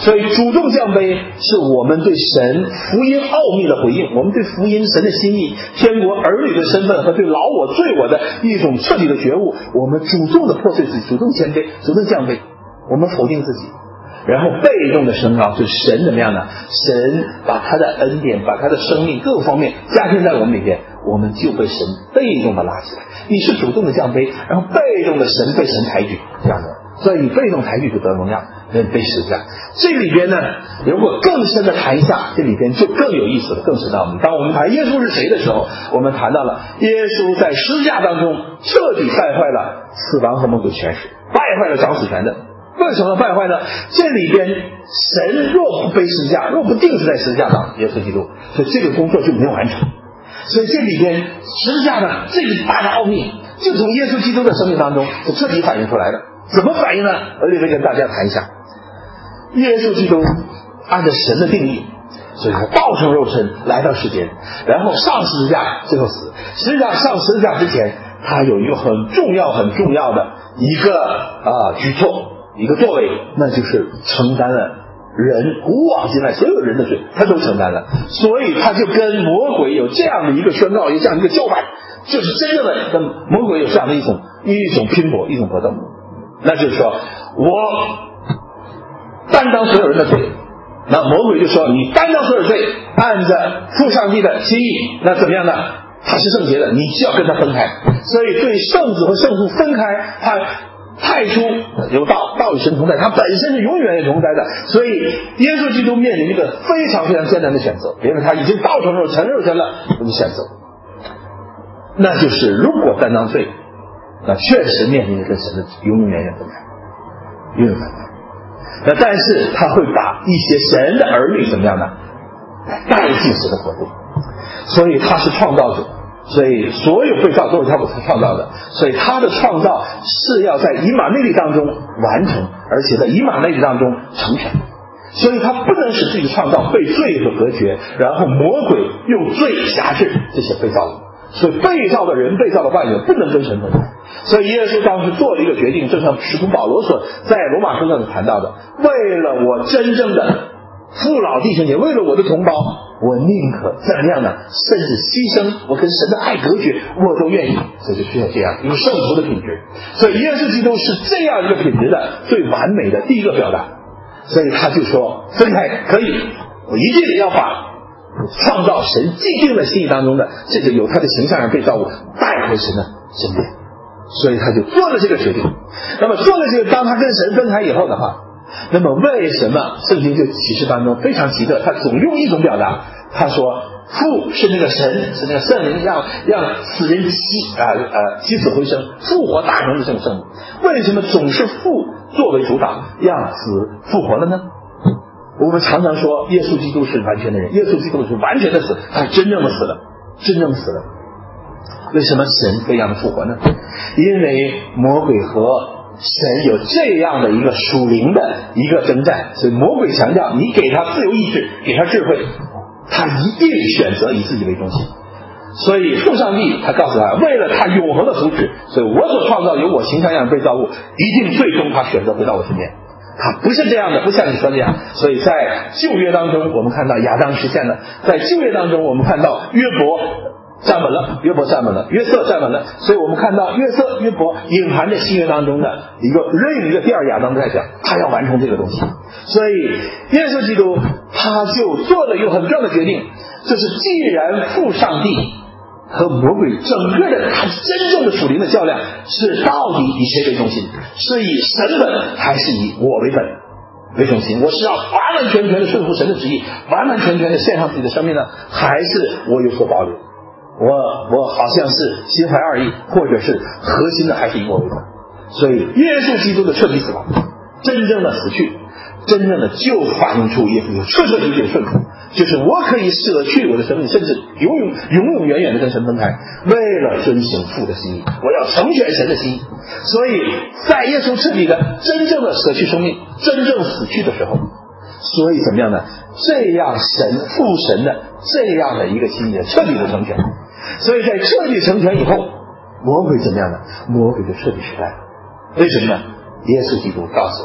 所以主动降卑是我们对神福音奥秘的回应，我们对福音神的心意，天国儿女的身份和对老我罪我的一种彻底的觉悟，我们主动的破碎自己，主动谦卑，主动降卑，我们否定自己，然后被动的升高，就是神怎么样呢？神把他的恩典，把他的生命各个方面加添在我们里边，我们就被神被动的拉起来。你是主动的降卑，然后被动的神被神抬举，这样的，所以你被动抬举就得荣耀，被十字架。这里边呢，如果更深的谈一下，这里边就更有意思了，更深到我们当我们谈耶稣是谁的时候，我们谈到了耶稣在十字架当中彻底败坏了死亡和魔鬼权势，败坏了掌死权的。为什么败坏呢？这里边神若不背十字架，若不定死在十字架上，耶稣基督，所以这个工作就没有完成。所以这里边十字架呢，这个大的奥秘就从耶稣基督的生命当中就彻底反映出来了。怎么反映呢？我这边跟大家谈一下。耶稣基督按照神的定义，所以他道成肉身来到世间，然后上十字架，最后死。实际上上十字架之前，他有一个很重要很重要的一个啊举措，一个作为，那就是承担了人古往今来所有人的罪，他都承担了。所以他就跟魔鬼有这样的一个宣告，有这样的一个叫板，就是真正的跟魔鬼有这样的一种一种拼搏，一种搏斗。那就是说，我担当所有人的罪，那魔鬼就说你担当所有罪，按着父上帝的心意，那怎么样呢？他是圣洁的，你就要跟他分开。所以对圣子和圣父分开，他太初有道，道与神同在，他本身是永远同在的。所以耶稣基督面临一个非常非常艰难的选择，因为他已经道成肉成肉身了，这个选择，那就是如果担当罪，那确实面临着跟神的永永远远分开，永远分开。那但是他会把一些神的儿女怎么样呢？带进神的国度。所以他是创造者，所以所有被造都是他创造的，所以他的创造是要在以马内利当中完成，而且在以马内利当中成全。所以他不能使自己的创造被罪所隔绝，然后魔鬼用罪辖制这些被造的。所以被造的人，被造的万有不能跟神分开。所以耶稣当时做了一个决定，就像使徒保罗所在罗马书上谈到的，为了我真正的父老弟兄姐，为了我的同胞，我宁可怎么样呢？甚至牺牲我跟神的爱隔绝，我都愿意。所以就需要这样一个圣徒的品质。所以耶稣基督是这样一个品质的最完美的第一个表达。所以他就说分开可以，我一定要把创造神既定的心意当中的这个有他的形象而被造物带回神的身边。所以他就做了这个决定。那么做了这个，当他跟神分开以后的话，那么为什么圣经就启示当中非常奇特，他总用一种表达，他说父是那个神，是那个圣灵让让死人起啊呃起死回生复活大能的这种圣灵，为什么总是父作为主导让死复活了呢？我们常常说耶稣基督是完全的人，耶稣基督是完全的死，他真正的死了，真正死了。为什么神这样的复活呢？因为魔鬼和神有这样的一个属灵的一个征战，所以魔鬼强调你给他自由意志，给他智慧，他一定选择以自己为中心。所以父上帝他告诉他，为了他永恒的福祉，所以我所创造有我形象样被造物，一定最终他选择回到我身边。他不是这样的，不像你说这样。所以在旧约当中我们看到亚当实现了，在旧约当中我们看到约伯站稳了，约伯站稳了，约瑟站稳了，所以我们看到约瑟、约伯隐含着新约当中的一个另一个第二亚当的代表，他要完成这个东西。所以耶稣基督他就做了一个很重要的决定，就是既然父上帝和魔鬼整个的他真正的属灵的较量是到底以谁为中心，是以神本还是以我为本为中心，我是要完完全全的顺服神的旨意，完完全全的献上自己的生命呢，还是我有所保留，我我好像是心怀二意，或者是核心的还是以我为本。所以耶稣基督的彻底死亡，真正的死去，真正的就反映出耶稣有彻彻底底的顺服，就是我可以舍去我的生命，甚至永永永永远远的跟神分开，为了遵行父的心意，我要成全神的心意。所以在耶稣彻底的真正的舍去生命，真正死去的时候，所以怎么样呢？这样神父神的这样的一个心意彻底的成全。所以在彻底成全以后，魔鬼怎么样呢？魔鬼就彻底失败了。为什么呢？耶稣基督告诉我，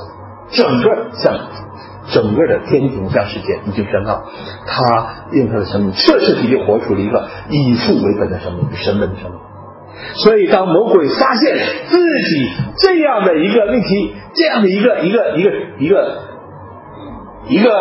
整个向整个的天庭向世界已经宣告，他用他的生命彻彻底底活出了一个以父为本的生命，神本的生命。所以当魔鬼发现自己这样的一个问题，这样的一个一个一个一个一个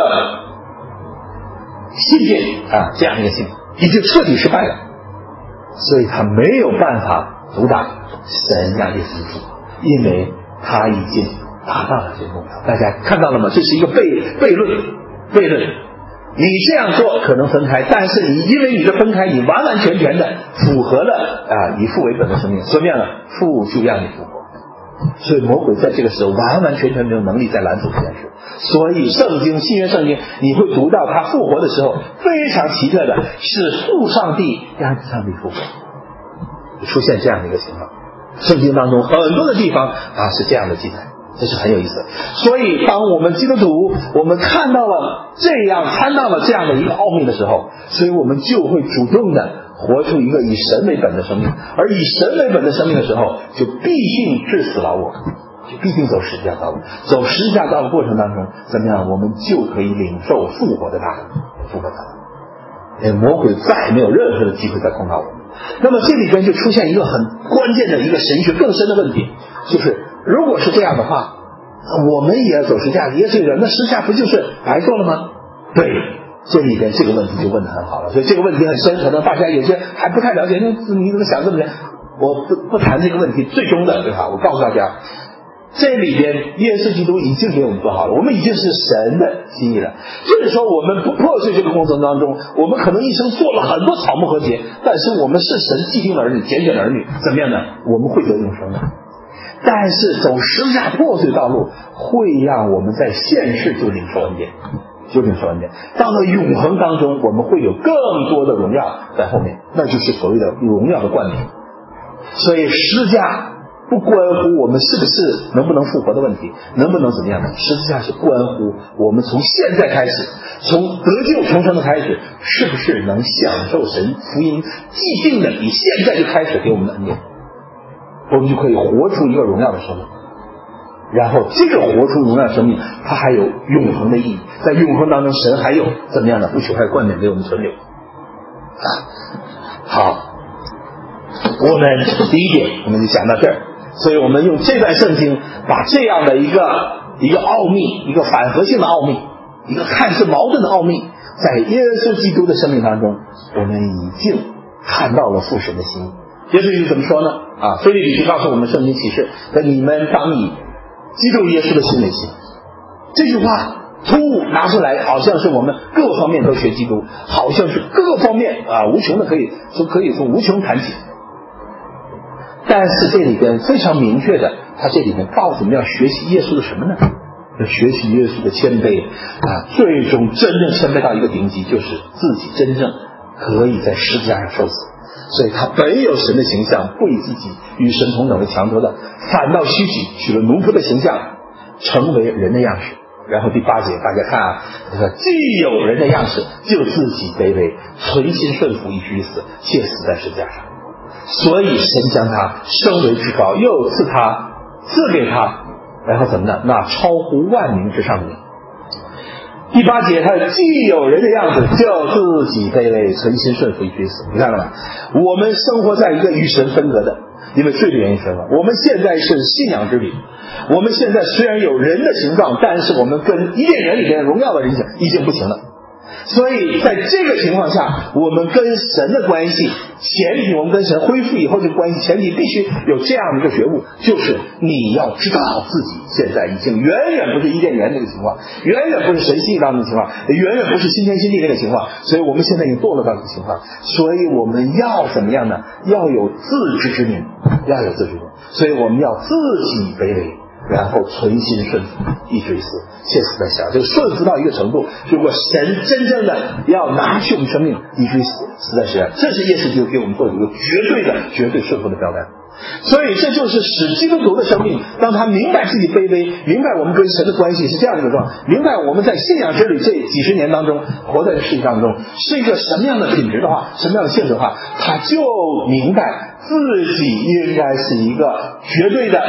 信念啊，这样一个信念已经彻底失败了，所以他没有办法阻挡神让耶稣复活，因为他已经达到了这个目标。大家看到了吗？这是一个悖悖论，悖论。你这样做可能分开，但是你因为你的分开，你完完全全的符合了啊以父为本的生命，说明了父就让你复活。所以魔鬼在这个时候完完全全没有能力再拦阻这件事。所以圣经新约圣经你会读到他复活的时候，非常奇特的是父上帝让上帝复活，出现这样的一个情况。圣经当中很多的地方啊是这样的记载，这是很有意思。所以当我们基督徒我们看到了这样参到了这样的一个奥秘的时候，所以我们就会主动的活出一个以神为本的生命，而以神为本的生命的时候，就必定致死老我，就必定走十字架道路。走十字架道路过程当中怎么样，我们就可以领受复活的大能，复活的大能，魔鬼再没有任何的机会再控告我们。那么这里边就出现一个很关键的一个神学更深的问题，就是如果是这样的话，我们也要走十字架，也是人，那十字架不就是白做了吗？对，这里边这个问题就问得很好了。所以这个问题很深，可能大家有些还不太了解，你怎么想这么想？我不不谈这个问题最终的，对吧？我告诉大家，这里边耶稣基督已经给我们做好了，我们已经是神的心意了。就是说我们不破碎这个过程当中，我们可能一生做了很多草木和节，但是我们是神既定的儿女，拣选的儿女，怎么样呢？我们会得永生的。但是走十字架破碎道路会让我们在现世就领受恩典，就领受恩典。到了永恒当中，我们会有更多的荣耀在后面，那就是所谓的荣耀的冠冕。所以十字架不关乎我们是不是能不能复活的问题，能不能怎么样的，十字架是关乎我们从现在开始，从得救重生的开始，是不是能享受神福音既定的以现在就开始给我们的恩典，我们就可以活出一个荣耀的生命。然后这个活出荣耀的生命，它还有永恒的意义，在永恒当中神还有怎么样的不朽坏冠冕给我们存留啊。好，我们第一点我们就讲到这儿。所以我们用这段圣经把这样的一个一个奥秘，一个反合性的奥秘，一个看似矛盾的奥秘，在耶稣基督的生命当中，我们已经看到了父神的心意。耶稣基督怎么说呢？啊，腓立比就告诉我们圣经启示，那你们当以基督耶稣的心为心。这句话突兀拿出来，好像是我们各方面都学基督，好像是各个方面啊无穷的可以说可以从无穷谈起。但是这里边非常明确的，他这里面告诉我们要学习耶稣的什么呢？要学习耶稣的谦卑啊，最终真正谦卑到一个顶级，就是自己真正可以在十字架上受死。所以他本有神的形象，不以自己与神同等为强夺的，反倒虚己，取了奴仆的形象，成为人的样式。然后第八节大家看啊，他说既有人的样式，就自己卑微，存心顺服，以至于死，且死在十字架上。所以神将他升为至高，又赐他赐给他，然后怎么呢？那超乎万民之上的名。第八节他既有人的样子，就自己卑微，存心顺服，以至于死。你看到吗？我们生活在一个与神分隔的，因为罪的原因分了。我们现在是信仰之旅，我们现在虽然有人的形状，但是我们跟伊甸园里边荣耀的人形已经不行了。所以在这个情况下，我们跟神的关系前提，我们跟神恢复以后这个关系前提必须有这样的一个觉悟，就是你要知道自己现在已经远远不是伊甸园那个情况，远远不是神心意当中的情况，远远不是新天新地那个情况。所以我们现在已经堕落到这个情况，所以我们要怎么样呢？要有自知之明，要有自知之明。所以我们要自己卑微，然后存心顺服，以至于死，切死在下。这个顺服到一个程度，如果神真正的要拿去我们生命，以至于死，死在下，这是耶稣就给我们做一个绝对的、绝对顺服的标杆。所以这就是使基督徒的生命，当他明白自己卑微，明白我们跟神的关系是这样的一个状态，明白我们在信仰之旅这几十年当中活在这世界当中是一个什么样的品质的话，什么样的性质的话，他就明白自己应该是一个绝对的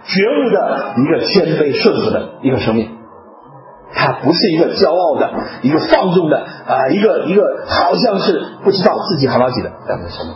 觉悟的一个谦卑顺服的一个生命。他不是一个骄傲的一个放纵的啊，一个一个好像是不知道自己好老几的这样的生命。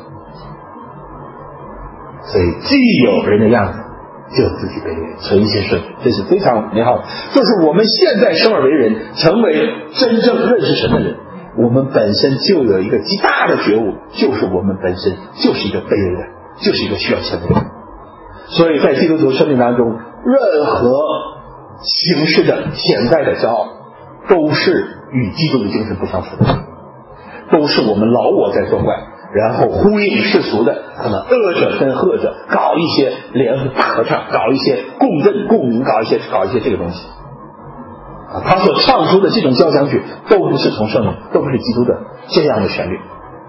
所以既有人的样子，就自己卑微，存心顺服，这是非常美好的。就是我们现在生而为人，成为真正认识神的人，我们本身就有一个极大的觉悟，就是我们本身就是一个卑微的，就是一个需要谦卑的。所以在基督徒生命当中，任何形式的潜在的骄傲，都是与基督的精神不相符的，都是我们老我在作怪，然后呼应世俗的可能恶者跟恶者搞一些联合大合唱，搞一些共振共鸣，搞一些搞一些这个东西啊，他所唱出的这种交响曲都不是从圣灵，都不是基督的这样的旋律，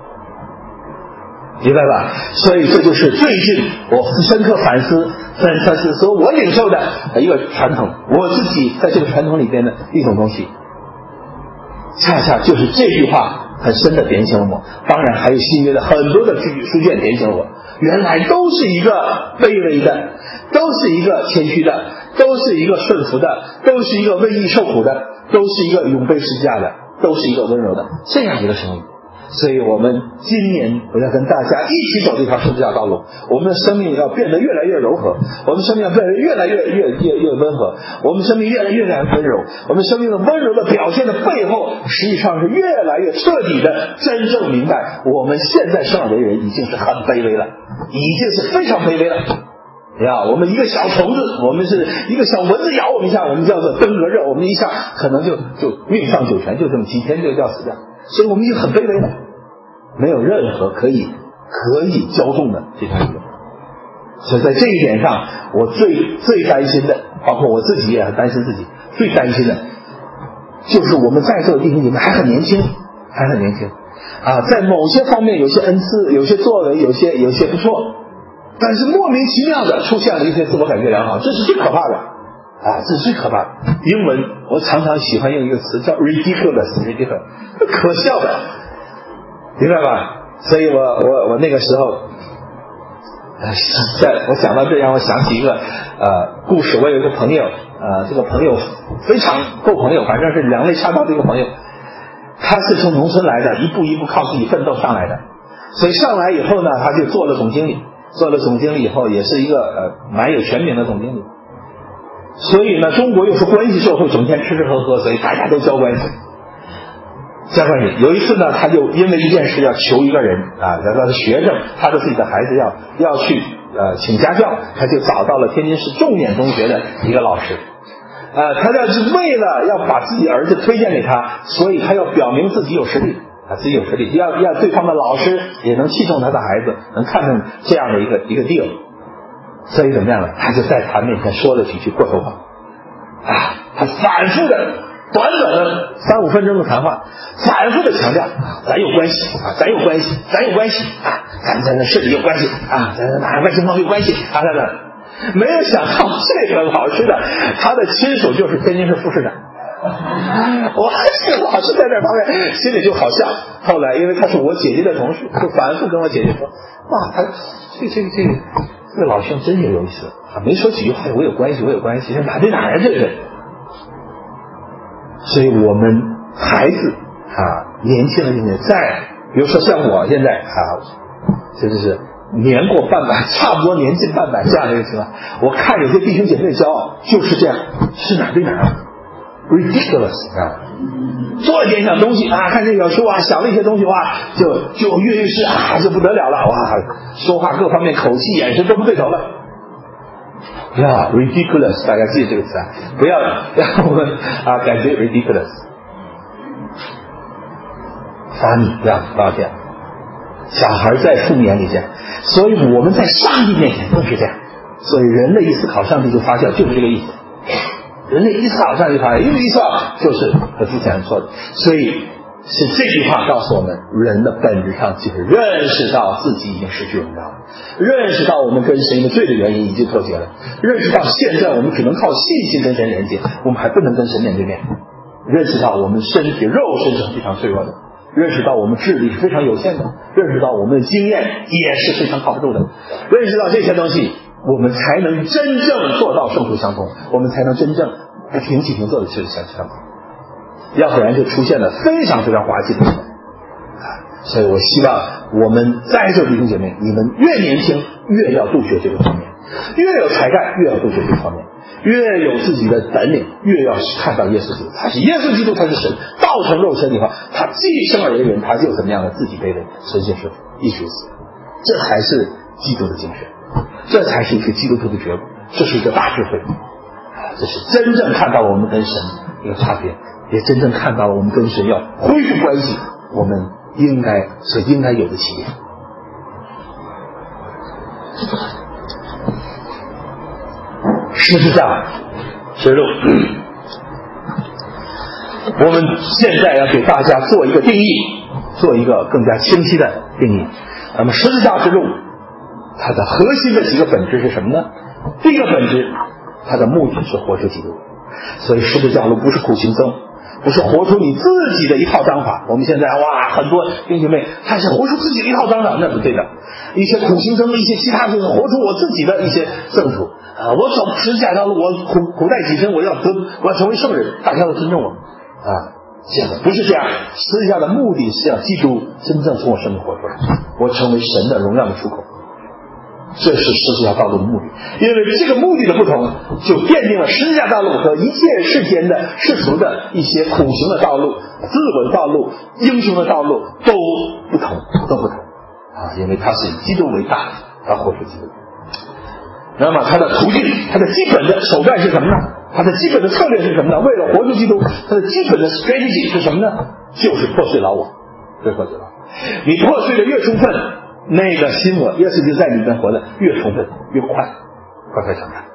明白吧？所以这就是最近我深刻反思反思说我领受的一个传统，我自己在这个传统里边的一种东西，恰恰就是这句话很深的点醒了我。当然还有新约的很多的书卷点醒了我，原来都是一个卑微的，都是一个谦虚的，都是一个顺服的，都是一个为义受苦的，都是一个永被十字架的，都是一个温柔的这样一个生命。所以我们今年我要跟大家一起走这条十字架道路，我们的生命要变得越来越柔和，我们生命要变得越来越越越越温和，我们生命越来越来越温柔，我们生命的温柔的表现的背后，实际上是越来越彻底的真正明白，我们现在生而为人已经是很卑微了，已经是非常卑微了。呀，我们一个小虫子，我们是一个小蚊子咬我们一下，我们叫做登革热，我们一下可能就就命丧九泉，就这么几天就要死掉，所以我们已经很卑微了，没有任何可以可以骄纵的这条路。所以在这一点上，我最最担心的，包括我自己也很担心自己，最担心的就是我们在座的弟兄姐妹还很年轻，还很年轻啊，在某些方面有些恩赐，有些作为，有些有些不错。但是莫名其妙的出现了一些自我感觉良好，这是最可怕的啊！这是最可怕的。英文我常常喜欢用一个词叫 ridiculous， ridiculous， 可笑的，明白吧？所以我我我那个时候，呃，在我想到这，让我想起一个呃故事。我有一个朋友，呃，这个朋友非常够朋友，反正是两肋插刀的一个朋友。他是从农村来的，一步一步靠自己奋斗上来的，所以上来以后呢，他就做了总经理。做了总经理以后，也是一个呃蛮有权柄的总经理。所以呢，中国又是关系社会，整天吃吃喝喝，所以大家都交关系，交关系。有一次呢，他就因为一件事要求一个人啊，他的学生，他的自己的孩子要要去呃请家教，他就找到了天津市重点中学的一个老师。呃，他要是为了要把自己儿子推荐给他，所以他要表明自己有实力。啊，自己有实力，要要对方的老师也能器重他的孩子，能看重这样的一个一个 deal， 所以怎么样呢？他就在他面前说了几句过头话，啊，他反复的短短的三五分钟的谈话，反复的强调啊，咱有关系啊，咱有关系，咱有关系啊，咱咱的势力有关系啊，咱哪外情况有关系啊，等等。没有想到这个老师的他的亲属就是天津市副市长。我这个老师在这方面心里就好笑。后来因为他是我姐姐的同事，就反复跟我姐姐说，哇，他这这个这个这个老兄真有意思啊，没说几句话，我有关系，我有关系，这哪对哪呀？这是。所以我们孩子啊，年轻的人在，比如说像我现在啊，这就是年过半百，差不多年近半百这样的一个情况，我看有些弟兄姐妹的骄傲就是这样，是哪对哪啊。ridiculous 啊，做一点小东西啊，看这小书啊，想了一些东西哇，就就跃跃式啊，就不得了了哇，说话各方面口气眼神都不对头了。呀 ，ridiculous， 大家记这个词啊，不要让我们啊感觉 ridiculous。发你不要不要这样，小孩在父母眼里这样，所以我们在上帝面前更是这样。所以人类一思考，上帝就发笑，就是这个意思。人类一思考，上帝发笑，因为一思考就是和之前说的，所以是这句话告诉我们，人的本质上就是认识到自己已经失去荣耀了，认识到我们跟神的罪的原因已经脱节了，认识到现在我们只能靠信心跟神连接，我们还不能跟神面对面，认识到我们身体肉身是非常脆弱的，认识到我们智力是非常有限的，认识到我们的经验也是非常靠不住的，认识到这些东西， 我们才能真正做到圣徒相通，我们才能真正平起平坐的去相相通，要不然就出现了非常非常滑稽的情况。所以我希望我们在座弟兄姐妹，你们越年轻越要杜绝这个方面，越有才干越要杜绝这个方面，越有自己的本领越要看到耶稣基督，他是耶稣基督，他是神道成肉身以后，他既生而为人，他就怎么样的自己卑微，神性是一学死，这才是基督的精神，这才是一个基督徒的觉悟，这是一个大智慧，这是真正看到我们跟神一个差别，也真正看到我们跟神要恢复关系，我们应该所应该有的起点。十字架之路，我们现在要给大家做一个定义，做一个更加清晰的定义。那么十字架之路它的核心的几个本质是什么呢？第一个本质，它的目的是活出基督。所以十字架路不是苦行僧，不是活出你自己的一套章法。我们现在哇，很多弟兄姐妹他是活出自己的一套章法，那不对的。一些苦行僧，一些其他就是活出我自己的一些圣徒啊，我走十字架道路，我苦苦待己身，我要得，我要成为圣人，大家都尊重我啊。这个不是这样，十字架的目的是要基督真正从我生命活出来，我成为神的荣耀的出口。这是十字架道路的目的，因为这个目的的不同，就奠定了十字架道路和一切世间的世俗的一些苦行的道路、自我的道路、英雄的道路都不同，都不同啊！因为它是以基督为大，它活出基督。那么它的途径，它的基本的手段是什么呢？它的基本的策略是什么呢？为了活出基督，它的基本的 strategy 是什么呢？就是破碎老我，就是破碎老我。你破碎的越充分，那个新我耶稣就在里面活得越充分越快，快快成长。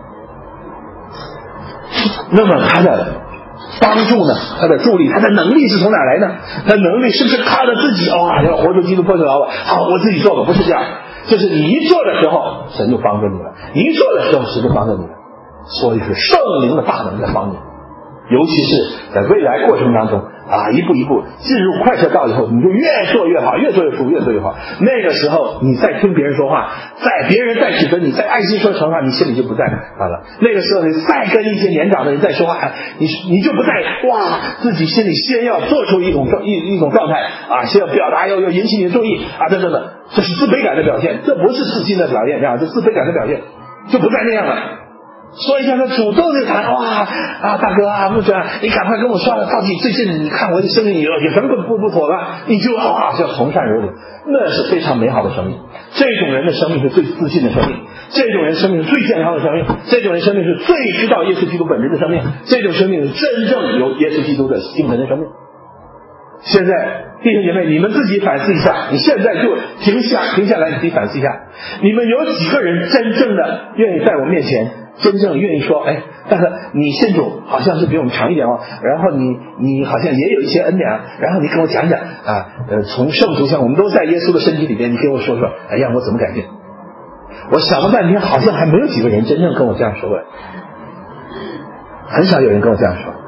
那么他的帮助呢？他的助力，他的能力是从哪来呢？他的能力是不是靠着自己哇、哦，要活出基督破碎老我，好，我自己做吧？不是这样，就是你一做的时候，神就帮助你了；你一做的时候，神就帮助你了。所以是圣灵的大能在帮你。尤其是在未来过程当中啊，一步一步进入快车道以后，你就越做越好，越做越熟，越做越好。那个时候你再听别人说话，在别人再指责你，再爱心说诚话，你心里就不在好了。那个时候你再跟一些年长的人在说话，你你就不在哇，自己心里先要做出一种一一种状态啊，先要表达，要要引起你的注意啊，等等等，这是自卑感的表现，这不是自信的表现，这样这自卑感的表现就不再那样了。所以叫他主动的谈，哇啊，大哥啊，牧师啊，你赶快跟我说，到底最近你看我的生意有有什么不不不妥吧？你就啊，就从善如流，那是非常美好的生命。这种人的生命是最自信的生命，这种人生命是最健康的生命，这种人生命是最知道耶稣基督本质的生命，这种生命是真正有耶稣基督的精神的生命。现在弟兄姐妹，你们自己反思一下，你现在就停下停下来，你自己反思一下，你们有几个人真正的愿意在我面前真正愿意说，哎，但是你信主好像是比我们长一点哦，然后你你好像也有一些恩典啊，然后你跟我讲讲啊，呃，从圣徒像我们都在耶稣的身体里边，你给我说说，哎呀，我怎么改变？我想了半天，好像还没有几个人真正跟我这样说过，很少有人跟我这样说，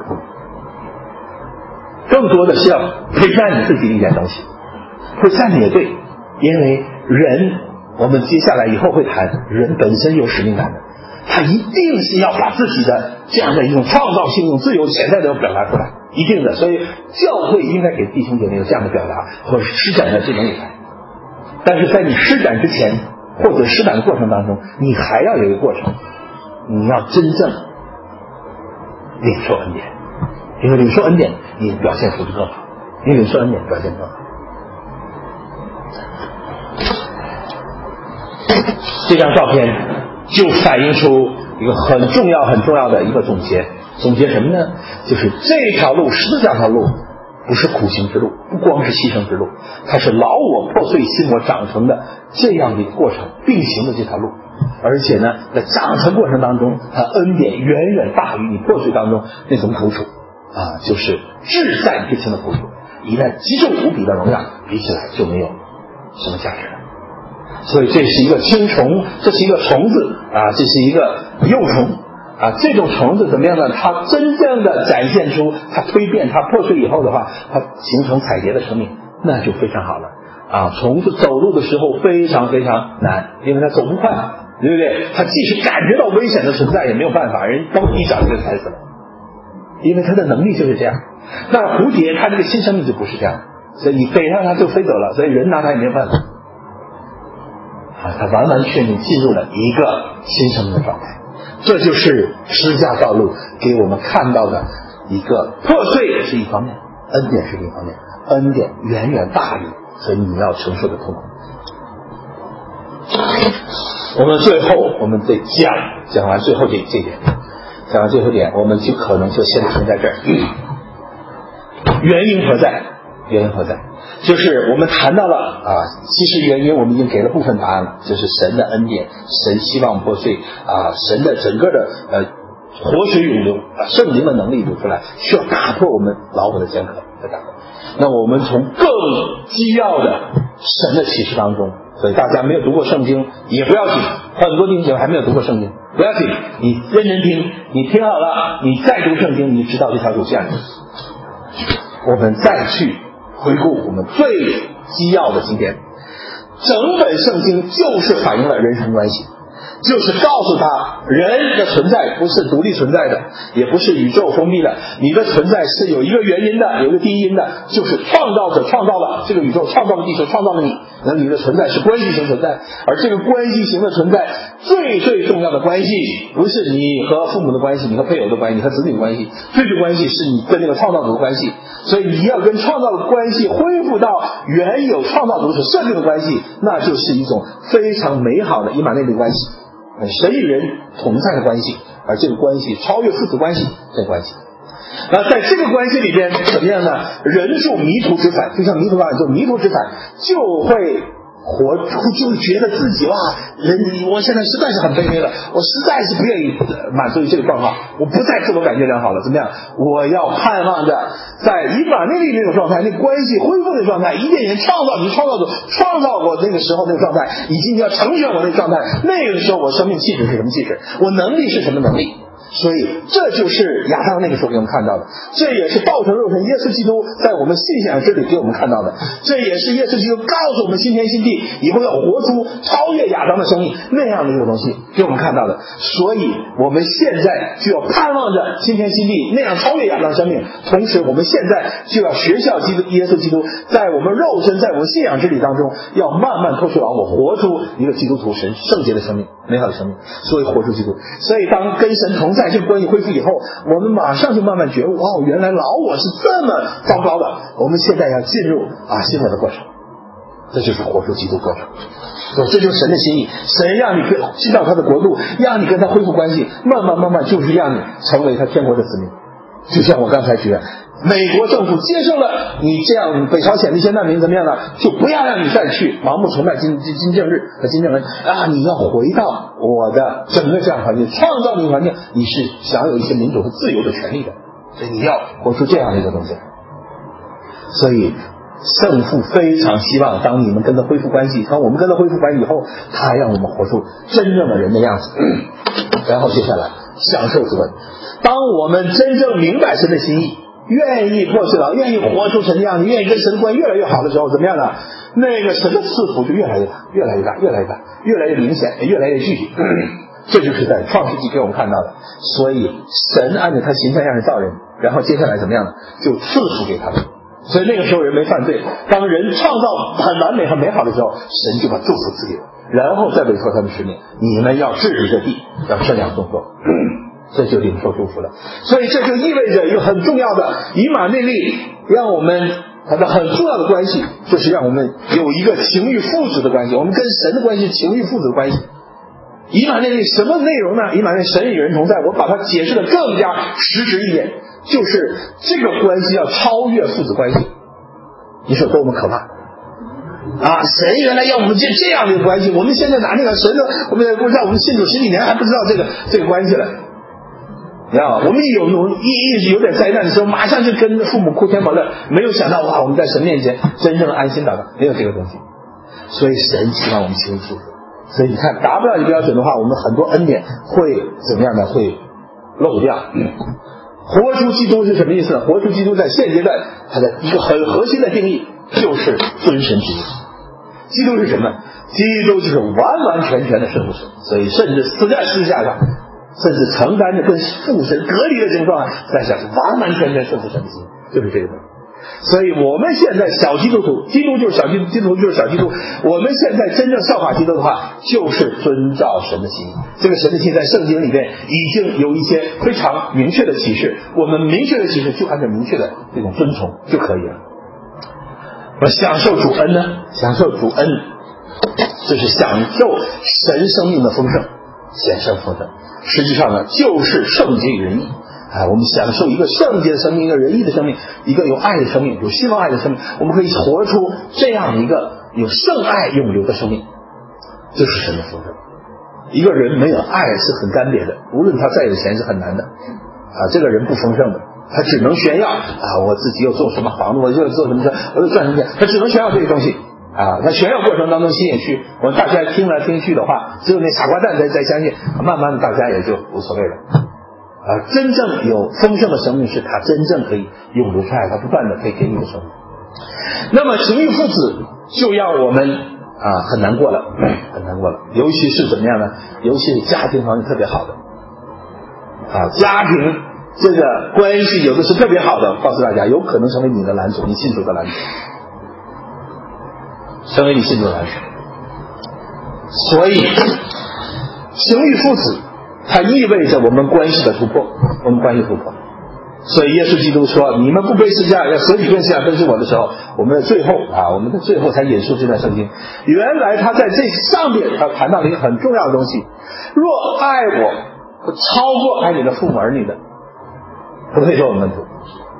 更多的是要陪伴你自己的一点东西，会赞美也对，因为人，我们接下来以后会谈，人本身有使命感的。他一定是要把自己的这样的一种创造性、一种自由潜在的表达出来，一定的。所以教会应该给弟兄姐妹有这样的表达或者施展的这种舞台。但是在你施展之前或者施展的过程当中，你还要有一个过程，你要真正领受恩典，因为领受恩典，你表现出的更好，因为领受恩典表现更好。这张照片就反映出一个很重要很重要的一个总结，总结什么呢？就是这条路，十字架条路不是苦行之路，不光是牺牲之路，它是老我破碎新我长成的这样的一个过程，并行的这条路。而且呢，在长成过程当中，它恩典远远大于你破碎当中那种苦楚啊，就是至善至轻的苦楚，以那极重无比的荣耀比起来就没有什么价值了。所以这是一个青虫，这是一个虫子啊，这是一个幼虫啊。这种虫子怎么样呢？它真正的展现出它蜕变、它破碎以后的话，它形成彩蝶的生命，那就非常好了啊，虫子走路的时候非常非常难，因为它走不快，对不对？它即使感觉到危险的存在也没有办法，人刚一掌就踩死了，因为它的能力就是这样。那蝴蝶它这个新生命就不是这样，所以你飞上它就飞走了，所以人拿它也没有办法啊，它完完全全进入了一个新生命的状态。这就是十架道路给我们看到的一个破碎是一方面，恩典是另一方面，恩典远远大于所以你要承受的痛苦。我们最后我们得讲讲完最后这这点，讲完最后一点，我们就可能就先停在这儿。原因何在？原因何在？就是我们谈到了啊，其实原因我们已经给了部分答案了，就是神的恩典，神希望破碎啊，神的整个的呃活水涌流啊，圣灵的能力流出来，需要打破我们老虎的坚壳的打破。那我们从更基要的神的启示当中，所以大家没有读过圣经也不要紧，很多弟兄姐妹还没有读过圣经不要紧，你认真听，你听好了，你再读圣经，你知道这条主线。我们再去回顾我们最基要的经典，整本圣经就是反映了人生关系，就是告诉他人的存在不是独立存在的，也不是宇宙封闭的，你的存在是有一个原因的，有一个第一因的，就是创造者创造了这个宇宙，创造了地球，创造了你，那你的存在是关系型存在。而这个关系型的存在最最重要的关系不是你和父母的关系，你和配偶的关系，你和子女的关系，最最关系是你跟那个创造主的关系。所以你要跟创造的关系恢复到原有创造主所设定的关系，那就是一种非常美好的以马内利关系，神与人同在的关系，而这个关系超越父子关系这个关系。那在这个关系里边怎么样呢？人住迷途之反，就像迷途吧，就迷途之反就会活，就会觉得自己哇，人我现在实在是很卑微了，我实在是不愿意满足于这个状况，我不再自我感觉良好了，怎么样？我要盼望着在以马内利那种状态，那关系恢复的状态，伊甸园创造你创造主创造我那个时候那个状态，以及你要成全我那个状态，那个时候我生命气质是什么气质，我能力是什么能力。所以这就是亚当那个时候给我们看到的，这也是道成肉身耶稣基督在我们信仰这里给我们看到的，这也是耶稣基督告诉我们新天新地以后要活出超越亚当的生命那样的一个东西给我们看到的。所以我们现在就要盼望着新天新地那样超越亚当的生命，同时我们现在就要学效基督耶稣基督在我们肉身在我们信仰之旅当中要慢慢脱去老我，活出一个基督徒神圣洁的生命，美好的生命，所以活出基督。所以当跟神同在这个关系恢复以后，我们马上就慢慢觉悟，哦，原来老我是这么糟糕的，我们现在要进入啊新的过程，这就是活出基督过程。所以这就是神的心意，神让你知道他的国度，让你跟他恢复关系，慢慢慢慢就是让你成为他天国的子民。就像我刚才举的，美国政府接受了你这样北朝鲜那些难民怎么样呢？就不要让你再去盲目崇拜金金金正日和金正恩啊！你要回到我的整个这样环境，创造你环境，你是享有一些民主和自由的权利的，所以你要活出这样的一个东西。所以圣父非常希望当你们跟他恢复关系，当我们跟他恢复关系以后，他让我们活出真正的人的样子。然后接下来享受主恩，当我们真正明白神的心意，愿意破碎了，愿意活出神的样子，愿意跟神的关系越来越好的时候，怎么样呢？那个神的赐福就越来越大，越来越大，越来越大，越来越明显，越来越具体。这就是在创世纪给我们看到的。所以神按照他形象样式造人，然后接下来怎么样呢？就赐福给他们。所以那个时候人没犯罪，当人创造很完美很美好的时候，神就把祝福赐给我，然后再委托他们使命，你们要治理这地，要生养众多，这就领受祝福了。所以这就意味着一个很重要的以马内利，让我们它的很重要的关系就是让我们有一个情欲父子的关系，我们跟神的关系情欲父子的关系。以马内利什么内容呢？以马内利神与人同在，我把它解释的更加实质一点，就是这个关系要超越父子关系。你说多么可怕啊！神原来要我们这这样的一个关系，我们现在拿那个神的，我们不知道我们信主十几年还不知道这个这个关系了。你知道我们有有一有点灾难的时候，马上就跟父母哭天抹泪，没有想到哇，我们在神面前真正安心祷告，没有这个东西。所以神希望我们情父子。所以你看，达不到这个标准的话，我们很多恩典会怎么样呢？会漏掉。嗯、活出基督是什么意思呢？活出基督在现阶段它的一个很核心的定义就是遵神旨意。 基督是什么？基督就是完完全全的圣父神，所以甚至死在十字架上，甚至承担着跟父神隔离的这种状态，在想完完全全圣父神的心，就是这个东西。所以我们现在小基督徒，基督就是小基督，基督徒就是小基督。我们现在真正效法基督的话，就是遵照神的心。这个神的心在圣经里面已经有一些非常明确的启示，我们明确的启示就按照明确的这种遵从就可以了。我享受主恩呢？享受主恩，就是享受神生命的丰盛，显生丰盛。实际上呢，就是圣洁与仁义。啊，我们享受一个圣洁的生命，一个仁义的生命，一个有爱的生命，有希望爱的生命，我们可以活出这样一个有圣爱永留的生命，这是神的丰盛。一个人没有爱是很干瘪的，无论他再有钱是很难的啊，这个人不丰盛的，他只能炫耀啊，我自己又做什么房子，我又做什么车，我又赚什么钱，他只能炫耀这些东西啊。那炫耀过程当中心也虚，我们大家听来听去的话，只有那傻瓜蛋才才相信，慢慢的大家也就无所谓了。啊，真正有丰盛的生命是他真正可以永留出来，他不断的可以给你的生命。那么情欲父子就让我们啊很难过了，很难过了。尤其是怎么样呢？尤其是家庭方面特别好的啊，家庭这个关系有的是特别好的，告诉大家有可能成为你的拦阻，你信主的拦阻，成为你信主的拦阻。所以情欲父子它意味着我们关系的突破，我们关系突破。所以耶稣基督说，你们不背十字架要舍己跟十字架跟随我的时候，我们的最后啊，我们的最后才引述这段圣经。原来他在这上面他谈到了一个很重要的东西，若爱我超过爱你的父母儿女的，不配做我们的主，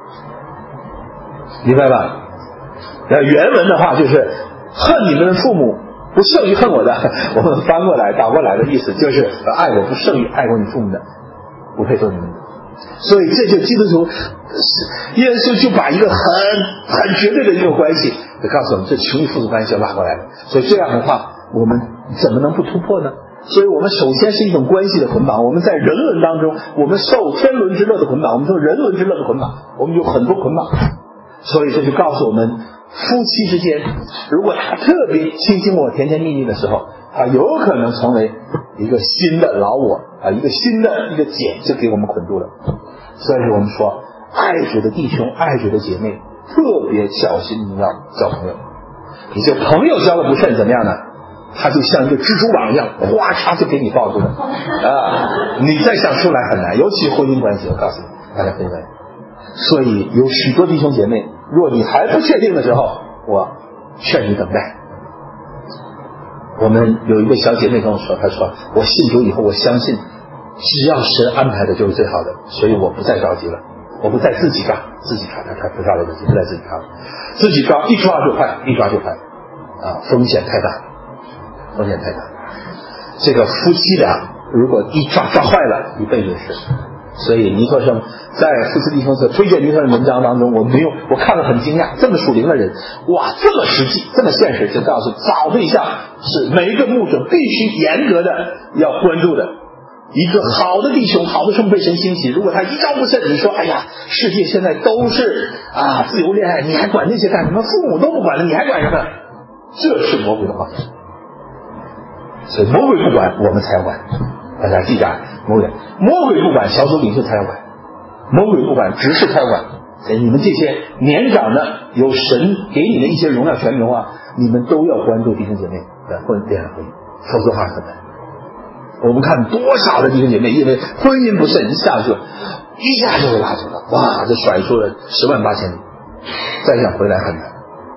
明白吧？原文的话就是恨你们的父母不胜于恨我的，我们翻过来倒过来的意思就是爱我不胜于爱过你父母的，不配做你们的。所以这就基督徒耶稣就把一个很很绝对的一个关系就告诉我们，这情欲父子关系要拉过来了。所以这样的话我们怎么能不突破呢？所以我们首先是一种关系的捆绑，我们在人伦当中，我们受天伦之乐的捆绑，我们受人伦之乐的捆绑，我们有很多捆绑。所以这就告诉我们，夫妻之间如果他特别卿卿我甜甜蜜蜜的时候，他有可能成为一个新的老我啊，一个新的一个茧就给我们捆住了。所以我们说爱主的弟兄爱主的姐妹特别小心你要交朋友，你这朋友交的不慎怎么样呢？他就像一个蜘蛛网一样哗嚓就给你抱住了啊！你再想出来很难，尤其婚姻关系，我告诉你大家分享。所以有许多弟兄姐妹，若你还不确定的时候，我劝你等待。我们有一个小姐妹跟我说，她说我信主以后，我相信只要神安排的就是最好的，所以我不再着急了，我不再自己抓自己抓抓抓不抓的东西，不再自己抓了，自己抓一抓就坏，一抓就坏啊，风险太大，风险太大。这个夫妻俩如果一抓抓坏了，一辈子的事。所以尼特生在夫妻弟兄所推荐尼特生文章当中，我没有我看了很惊讶，这么属灵的人，哇，这么实际，这么现实，就告诉找对象是每一个牧者必须严格的要关注的。一个好的弟兄，好的兄被神兴起，如果他一招不慎，你说哎呀，世界现在都是啊自由恋爱，你还管那些干什么？父母都不管了，你还管什么？这是魔鬼的话。所以魔鬼不管，我们才要管。大家记着，魔鬼魔鬼不管，小组领袖才要管；魔鬼不管，执事才要管。所以你们这些年长的，有神给你的一些荣耀权柄的话，你们都要关注弟兄姐妹的婚恋爱婚姻，否则的话很难。我们看多少的弟兄姐妹因为婚姻不慎，一下就一下就被拉走了，哇，这甩出了十万八千里，再想回来很难。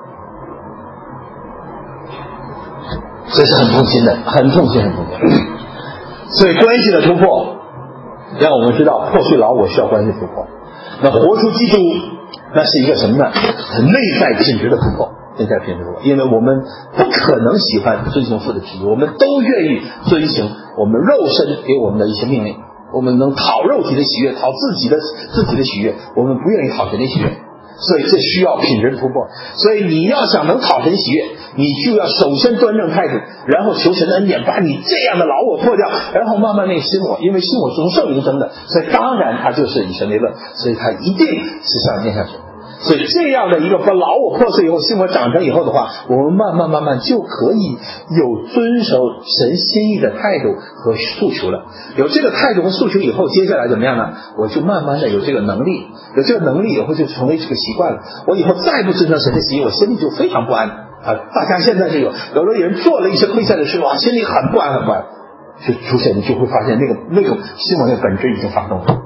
这是很痛心的，很痛心，很痛心。所以关系的突破让我们知道破碎老我需要关系突破，那活出基督那是一个什么呢？内在品质的突破，内在品质的突破。因为我们不可能喜欢遵行父的旨意，我们都愿意遵行我们肉身给我们的一些命令，我们能讨肉体的喜悦，讨自己的自己的喜悦，我们不愿意讨神的喜悦，所以这需要品质的突破。所以你要想能讨神喜悦，你就要首先端正态度，然后求神的恩典把你这样的老我破掉，然后慢慢那个新我，因为新我是从圣灵生的，所以当然它就是以神为乐，所以它一定是向面向神。 所以这样的一个把老我破碎以后，新我长成以后的话，我们慢慢慢慢就可以有遵守神心意的态度和诉求了。有这个态度和诉求以后，接下来怎么样呢？我就慢慢的有这个能力，有这个能力以后就成为这个习惯了。我以后再不遵守神的心意，我心里就非常不安啊！大家现在是有有的人做了一些亏欠的事，哇，心里很不安很不安，就出现你就会发现那个那个新闻的本质已经发动了。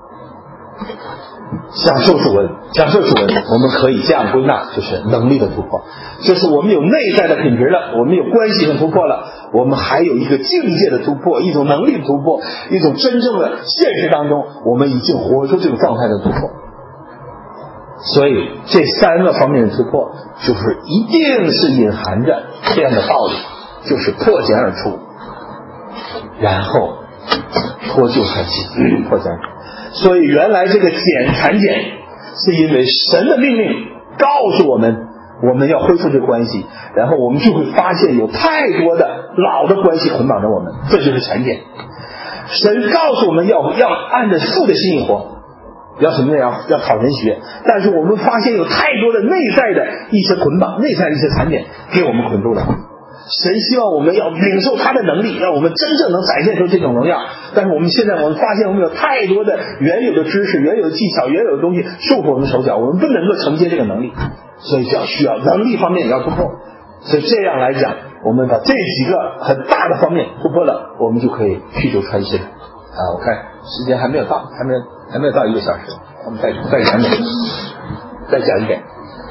享受主恩，享受主恩，我们可以这样归纳，就是能力的突破，就是我们有内在的品质了，我们有关系的突破了，我们还有一个境界的突破，一种能力的突破，一种真正的现实当中，我们已经活出这个状态的突破。所以这三个方面的突破，就是一定是隐含着这样的道理，就是破茧而出，然后脱臼才起，破茧而出。所以原来这个减产检是因为神的命令告诉我们我们要恢复这个关系，然后我们就会发现有太多的老的关系捆绑着我们，这就是产检。神告诉我们要要按着父的心意活，要什么呢？要要讨人喜悦，但是我们发现有太多的内在的一些捆绑，内在的一些产检给我们捆住了。神希望我们要领受他的能力，让我们真正能展现出这种荣耀。但是我们现在我们发现我们有太多的原有的知识、原有的技巧、原有的东西束缚我们手脚，我们不能够承接这个能力，所以就要需要能力方面也要突破。所以这样来讲，我们把这几个很大的方面突破了，我们就可以去旧穿新啊！我看时间还没有到，还没有还没有到一个小时，我们再再讲点，再讲一点。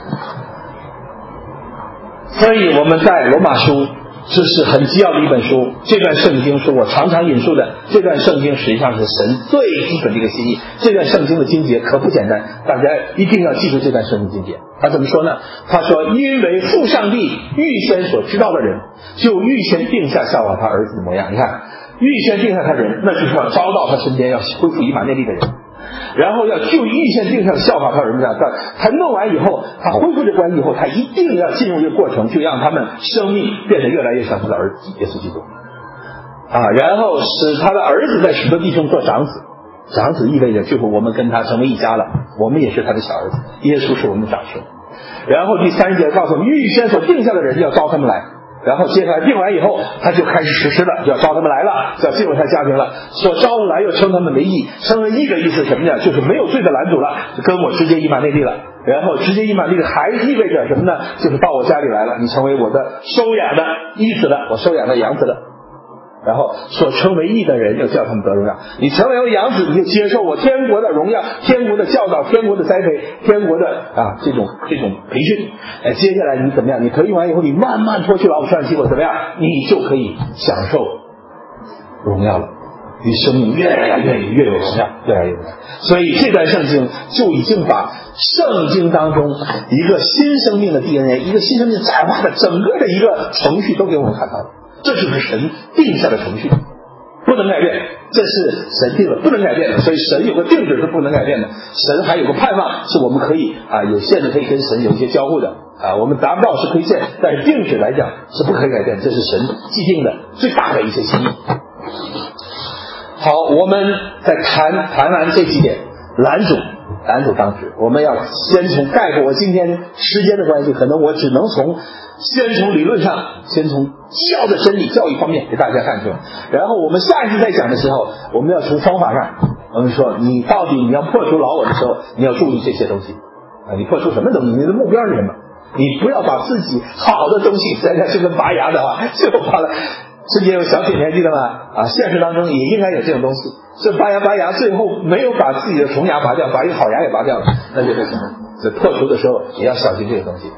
所以我们在罗马书，这是很基要的一本书，这段圣经是我常常引述的，这段圣经实际上是神最基本的一个心意，这段圣经的经节可不简单，大家一定要记住这段圣经经节。他怎么说呢？他说因为父上帝预先所知道的人，就预先定下效法他儿子的模样。你看，预先定下他人，那就是要招到他身边要恢复以马内利的人，然后要就预先定下效法他儿子，他弄完以后，他恢复这关系以后，他一定要进入这个过程，就让他们生命变得越来越像他的儿子耶稣基督啊，然后使他的儿子在许多弟兄做长子。长子意味着就是我们跟他成为一家了，我们也是他的小儿子，耶稣是我们的长兄。然后第三节告诉我们，预先所定下的人要招他们来，然后接下来定完以后，他就开始实施了，就要招他们来了，就要进入他家庭了。所招的来又称他们为义，称为义的意思是什么呢？就是没有罪的拦阻了，跟我直接以马内利了。然后直接以马内利还意味着什么呢？就是到我家里来了，你成为我的收养的义子了，我收养的养子了。然后所称为义的人，又叫他们得荣耀。你成为养子，你就接受我天国的荣耀、天国的教导、天国的栽培、天国的啊这种这种培训。哎，接下来你怎么样？你培训完以后，你慢慢脱去老虎上气，我怎么样？你就可以享受荣耀了。你生命越来越越有荣耀，越来越荣耀。所以这段圣经就已经把圣经当中一个新生命的 D N A， 一个新生命转化的整个的一个程序都给我们看到了。这就是神定下的程序，不能改变，这是神定了，不能改变的。所以神有个定旨是不能改变的，神还有个盼望是我们可以啊有限的可以跟神有一些交互的啊，我们达不到是亏欠，但是定旨来讲是不可以改变，这是神既定的最大的一些心意。好，我们再谈谈完这几点，拦阻拦阻当时，我们要先从概括，我今天时间的关系，可能我只能从先从理论上，先从基要的真理教育方面给大家看出来，然后我们下一次再讲的时候，我们要从方法上，我们说你到底你要破除老我的时候，你要注意这些东西啊，你破除什么东西？你的目标是什么？你不要把自己好的东西，现在是跟拔牙的话，最后拔了。世界有小品年纪的嘛啊，现实当中也应该有这种东西。这拔牙拔牙，最后没有把自己的虫牙拔掉，把一个好牙也拔掉了，那就是什么？这破除的时候也要小心这个东西。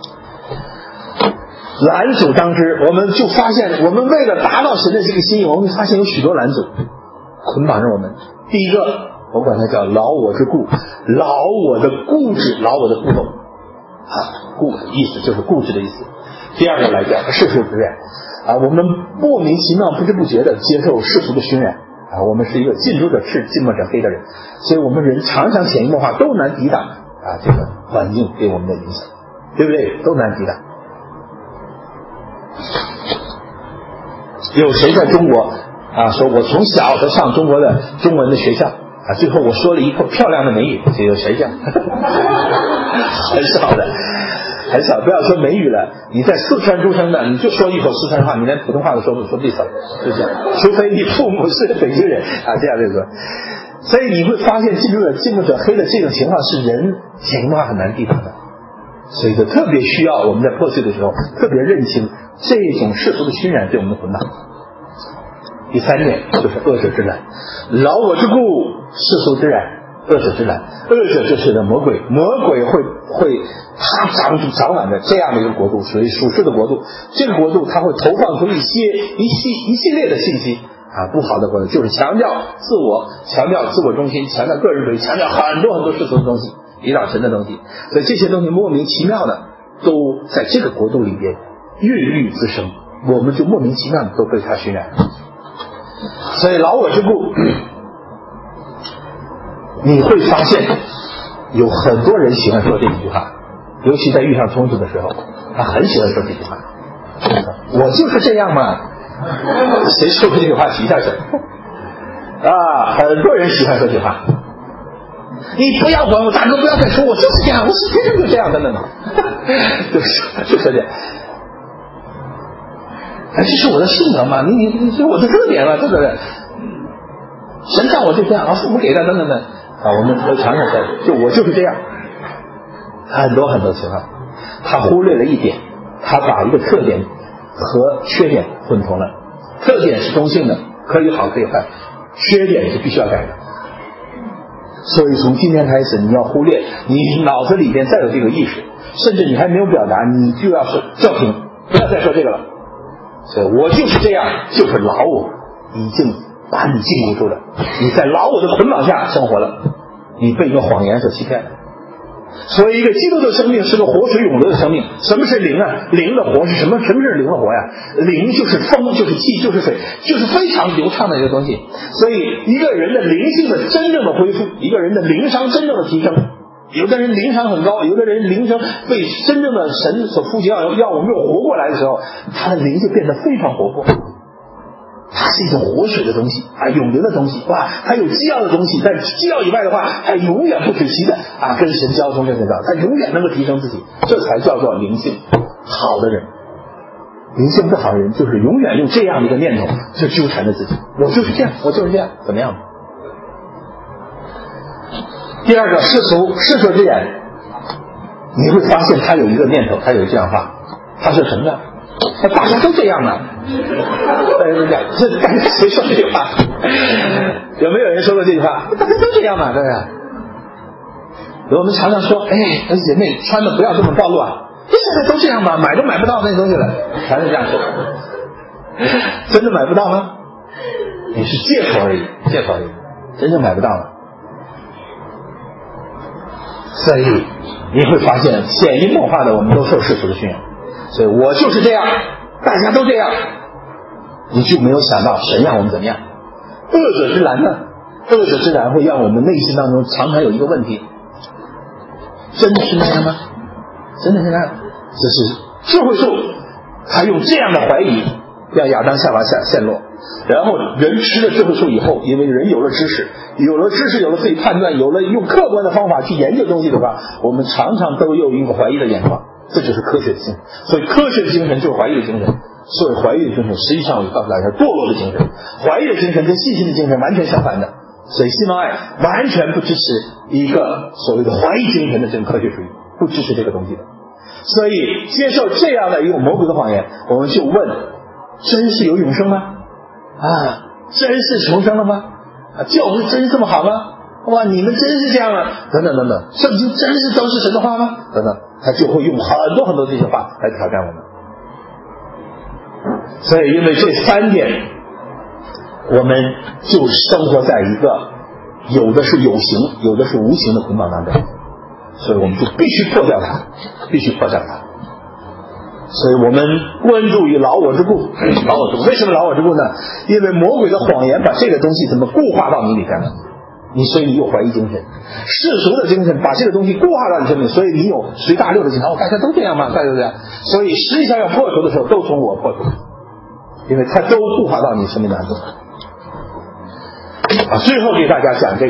拦阻当之，我们就发现，我们为了达到神的这个心意，我们会发现有许多拦阻捆绑着我们。第一个，我管它叫老我之固，老我的固执，老我的固动啊，固意思就是固执的意思。第二个来讲，世俗之愿啊，我们莫名其妙、不知不觉的接受世俗的熏染啊，我们是一个近朱者赤，近墨者黑的人，所以我们人常常潜移默化都难抵挡啊这个环境对我们的影响，对不对？都难抵挡。有谁在中国啊说我从小都上中国的中文的学校啊，最后我说了一口漂亮的美语，这有谁这样？很少的，很少。不要说美语了，你在四川出生的，你就说一口四川话，你连普通话都说不说不少，就这样。除非你父母是北京人啊，这样这个。所以你会发现进入了进入者黑的这种情况是人潜移默化很难抵挡的，所以就特别需要我们在破碎的时候特别认清这种世俗的熏染对我们的捆绑。第三点就是恶者之染，老我之故，世俗之染，恶者之染。恶者就是的魔鬼，魔鬼会会他掌掌管着这样的一个国度，属于属世的国度。这个国度他会投放出一些一系一系列的信息啊，不好的国度就是强调自我，强调自我中心，强调个人主义，强调很多很多世俗的东西，抵挡神的东西。所以这些东西莫名其妙的都在这个国度里边孕育滋生，我们就莫名其妙的都被它熏染。所以老我之故，你会发现有很多人喜欢说这几句话，尤其在遇上冲突的时候，他很喜欢说这句话。我就是这样嘛，谁说过这句话提一下手啊？很多人喜欢说这句话。你不要管我，大哥不要再说，我就是这样，我是天生就这样，等等的，就是就说这样。哎，这是我的性格嘛，你你你，这是我的特点嘛，对不对？神让我就这样，啊，父母给的等等等啊，我们都常常在，就我就是这样，很多很多情况，他忽略了一点，他把一个特点和缺点混同了。特点是中性的，可以好可以坏，缺点是必须要改的。所以从今天开始，你要忽略，你脑子里边再有这个意识，甚至你还没有表达，你就要说叫停，不要再说这个了。所以我就是这样，就是老我已经把你禁锢住了，你在老我的捆绑下生活了，你被一个谎言所欺骗了。所以一个基督的生命是个活水永流的生命。什么是灵啊？灵的活是什么？什么是灵的活呀？灵就是风，就是气，就是水，就是非常流畅的一个东西。所以一个人的灵性的真正的恢复，一个人的灵商真正的提升，有的人灵商很高，有的人灵商被真正的神所呼叫，要我们又活过来的时候，他的灵就变得非常活泼。它是一种活水的东西啊，永流的东西，哇，还有基要的东西，但基要以外的话，还永远不止息的啊，跟神交通，跟神交通，他永远能够提升自己，这才叫做灵性好的人。灵性不好的人，就是永远用这样的一个念头去纠缠着自己，我就是这样，我就是这样，怎么样？第二个世俗世俗之眼，你会发现他有一个念头，他有这样话，他说什么呢？大家都这样嘛，大家都这样，这刚才谁说这句话？有没有人说过这句话？大家都这样嘛，对不对？我们常常说，哎，姐妹穿的不要这么暴露啊，现在都这样嘛，买都买不到那东西了，全是这样说。真的买不到吗？你是借口而已，借口而已，真正买不到了。所以你会发现，潜移默化的，我们都受世俗的熏染。所以我就是这样，大家都这样，你就没有想到神让我们怎么样。恶者之蓝呢？恶者之蓝会让我们内心当中常常有一个问题：真的是那样吗？真的是那样？这是智慧树，他用这样的怀疑让亚当夏娃下陷落。然后人吃了智慧树以后，因为人有了知识，有了知识，有了自己判断，有了用客观的方法去研究东西的话，我们常常都有一个怀疑的眼光。这就是科学的精神，所以科学的精神就是怀疑的精神。所以怀疑的精神实际上我告诉大家，堕落的精神，怀疑的精神跟信心的精神完全相反的。所以西蒙爱完全不支持一个所谓的怀疑精神的这种科学主义，不支持这个东西的。所以接受这样的一种魔鬼的谎言，我们就问：真是有永生吗？啊，真是重生了吗？啊，教会真是这么好吗？哇，你们真是这样啊？等等等等，圣经真是都是神的话吗？等等，他就会用很多很多这些话来挑战我们。所以因为这三点，我们就生活在一个有的是有形，有的是无形的捆绑当中，所以我们就必须破掉它，必须破掉它。所以我们关注于老我之故，老我之故，为什么老我之故呢？因为魔鬼的谎言把这个东西怎么固化到你里边了？你所以你有怀疑精神，世俗的精神把这个东西固化到你身边，所以你有随大流的精神。哦，大家都这样嘛，大家都这样。所以实际上要破除的时候，都从我破除，因为它都固化到你生命当中。啊，最后给大家讲这个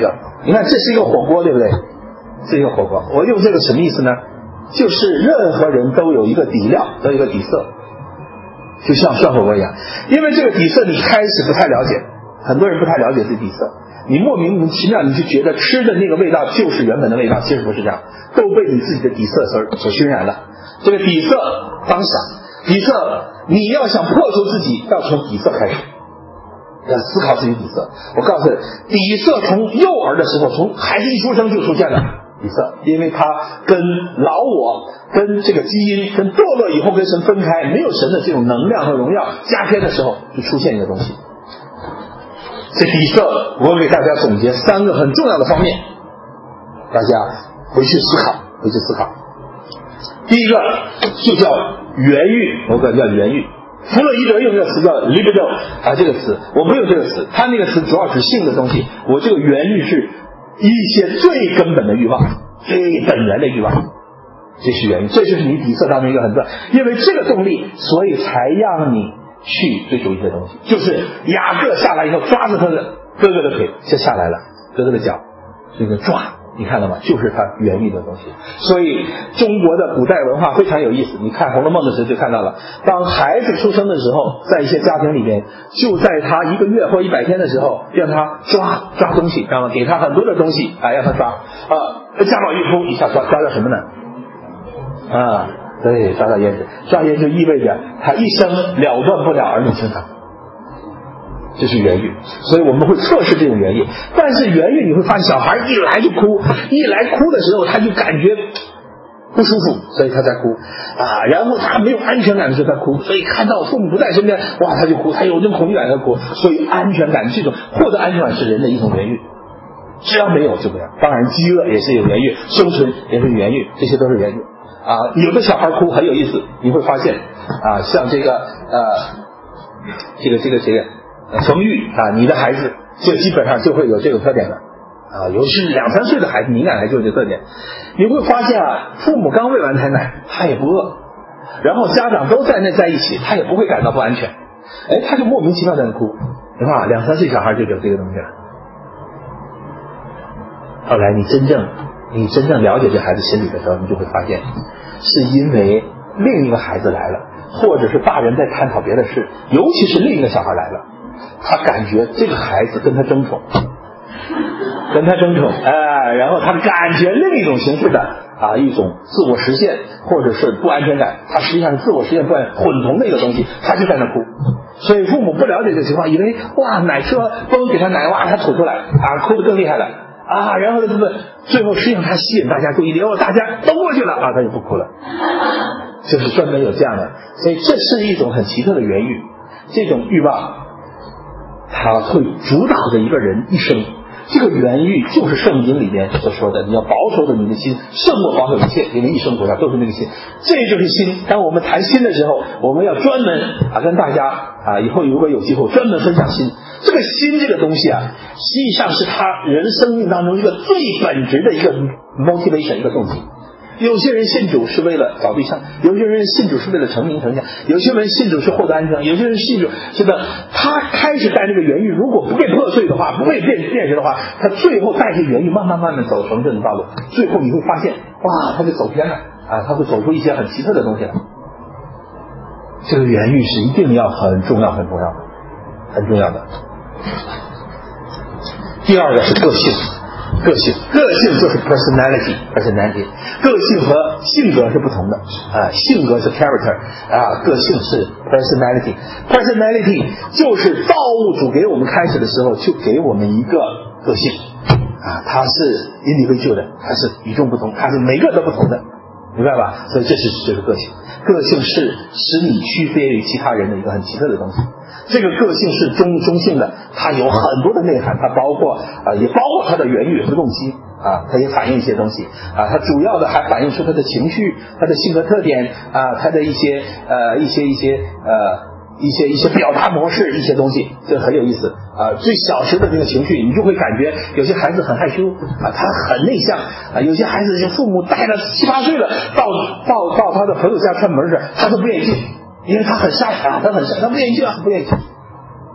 你看，这是一个火锅，对不对？这是一个火锅。我用这个什么意思呢？就是任何人都有一个底料，都有一个底色，就像涮火锅一样。因为这个底色你开始不太了解，很多人不太了解这底色，你莫名其妙你就觉得吃的那个味道就是原本的味道，其实不是这样，都被你自己的底色所所熏染了。这个底色当想，底色你要想破除自己，要从底色开始，要思考自己底色。我告诉你，底色从幼儿的时候，从孩子一出生就出现了底色，因为他跟老我、跟这个基因、跟堕落以后跟神分开，没有神的这种能量和荣耀加添的时候，就出现一个东西。这底色，我给大家总结三个很重要的方面，大家回去思考，回去思考。第一个就叫原欲，我管叫原欲。弗洛伊德用这个词叫 libido 啊，这个词我不用这个词，他那个词主要指性的东西。我这个原欲是一些最根本的欲望，最本源的欲望，这是原欲，这就是你底色当中一个很重要，因为这个动力，所以才让你去追求一些东西。就是雅各下来以后，抓着他的哥哥的腿就下来了，哥哥的脚，这个抓。你看到吗？就是它原欲的东西。所以中国的古代文化非常有意思，你看《红楼梦》的时候就看到了，当孩子出生的时候，在一些家庭里面，就在他一个月或一百天的时候，让他抓抓东西，然后给他很多的东西啊，让他抓啊，家宝玉哭一下抓抓到什么呢？啊，对，抓到胭脂，抓胭脂意味着他一生了断不了儿女情长。这是原欲，所以我们会测试这种原欲。但是原欲你会发现，小孩一来就哭，一来哭的时候他就感觉不舒服，所以他在哭啊。然后他没有安全感的时候他哭，所以看到父母不在身边，哇，他就哭，他有这种恐惧感他哭。所以安全感这种获得安全感是人的一种原欲，只要没有就不要。当然饥饿也是有原欲，生存也是原欲，这些都是原欲啊。有的小孩哭很有意思，你会发现啊，像这个呃，这个这个这个。冯玉啊，你的孩子就基本上就会有这种特点了啊，尤其是两三岁的孩子，敏感孩子就有这个特点。你会发现啊，父母刚喂完胎奶，他也不饿，然后家长都在那在一起，他也不会感到不安全，哎，他就莫名其妙在那哭，你看两三岁小孩就有这个东西了。后来你真正你真正了解这孩子心理的时候，你就会发现，是因为另一个孩子来了，或者是大人在探讨别的事，尤其是另一个小孩来了。他感觉这个孩子跟他争宠，跟他争宠，哎，然后他感觉另一种形式的啊一种自我实现或者是不安全感，他实际上是自我实现不安混同的一个东西，他就在那哭。所以父母不了解这个情况，以为哇奶车都给他奶，哇他吐出来啊，哭得更厉害了啊，然后呢，这个最后实际上他吸引大家注意力，哦，大家都过去了啊，他就不哭了，就是专门有这样的。所以这是一种很奇特的原欲，这种欲望。他会主导着一个人一生，这个原欲就是圣经里面所说的，你要保守着你的心，胜过保守一切，因为一生活下都是那个心，这就是心。当我们谈心的时候，我们要专门啊跟大家啊以后如果有机会专门分享心。这个心这个东西啊，实际上是他人生命当中一个最本质的一个 motivation 一个动机。有些人信主是为了找对象，有些人信主是为了成名成家，有些人信主是获得安全，有些人信主是的，他开始带这个原欲，如果不被破碎的话，不被辨辨识的话，他最后带着原欲慢慢慢慢走成正道路，最后你会发现，哇，他就走偏了啊，他会走出一些很奇特的东西来。这个原欲是一定要很重要很重要的，很重要的。第二个是个性。个性，个性就是 personality， personality， 个性和性格是不同的啊，性格是 character 啊，个性是 personality， personality 就是造物主给我们开始的时候就给我们一个个性啊，它是 individual 的，它是与众不同，它是每个都不同的，明白吧？所以这是就是个性，个性是使你区别于其他人的一个很奇特的东西。这个个性是中中性的，它有很多的内涵，它包括啊、呃，也包括它的原欲和动机啊，它也反映一些东西啊，它主要的还反映出它的情绪、它的性格特点啊，它的一些呃一些一些呃一些一些表达模式，一些东西，这很有意思啊。最小时的这个情绪，你就会感觉有些孩子很害羞啊，他很内向啊，有些孩子是父母带了七八岁了，到到到他的朋友家串门时，他都不愿意进。因为他很善啊，他很善，他不愿意去啊，不愿意去。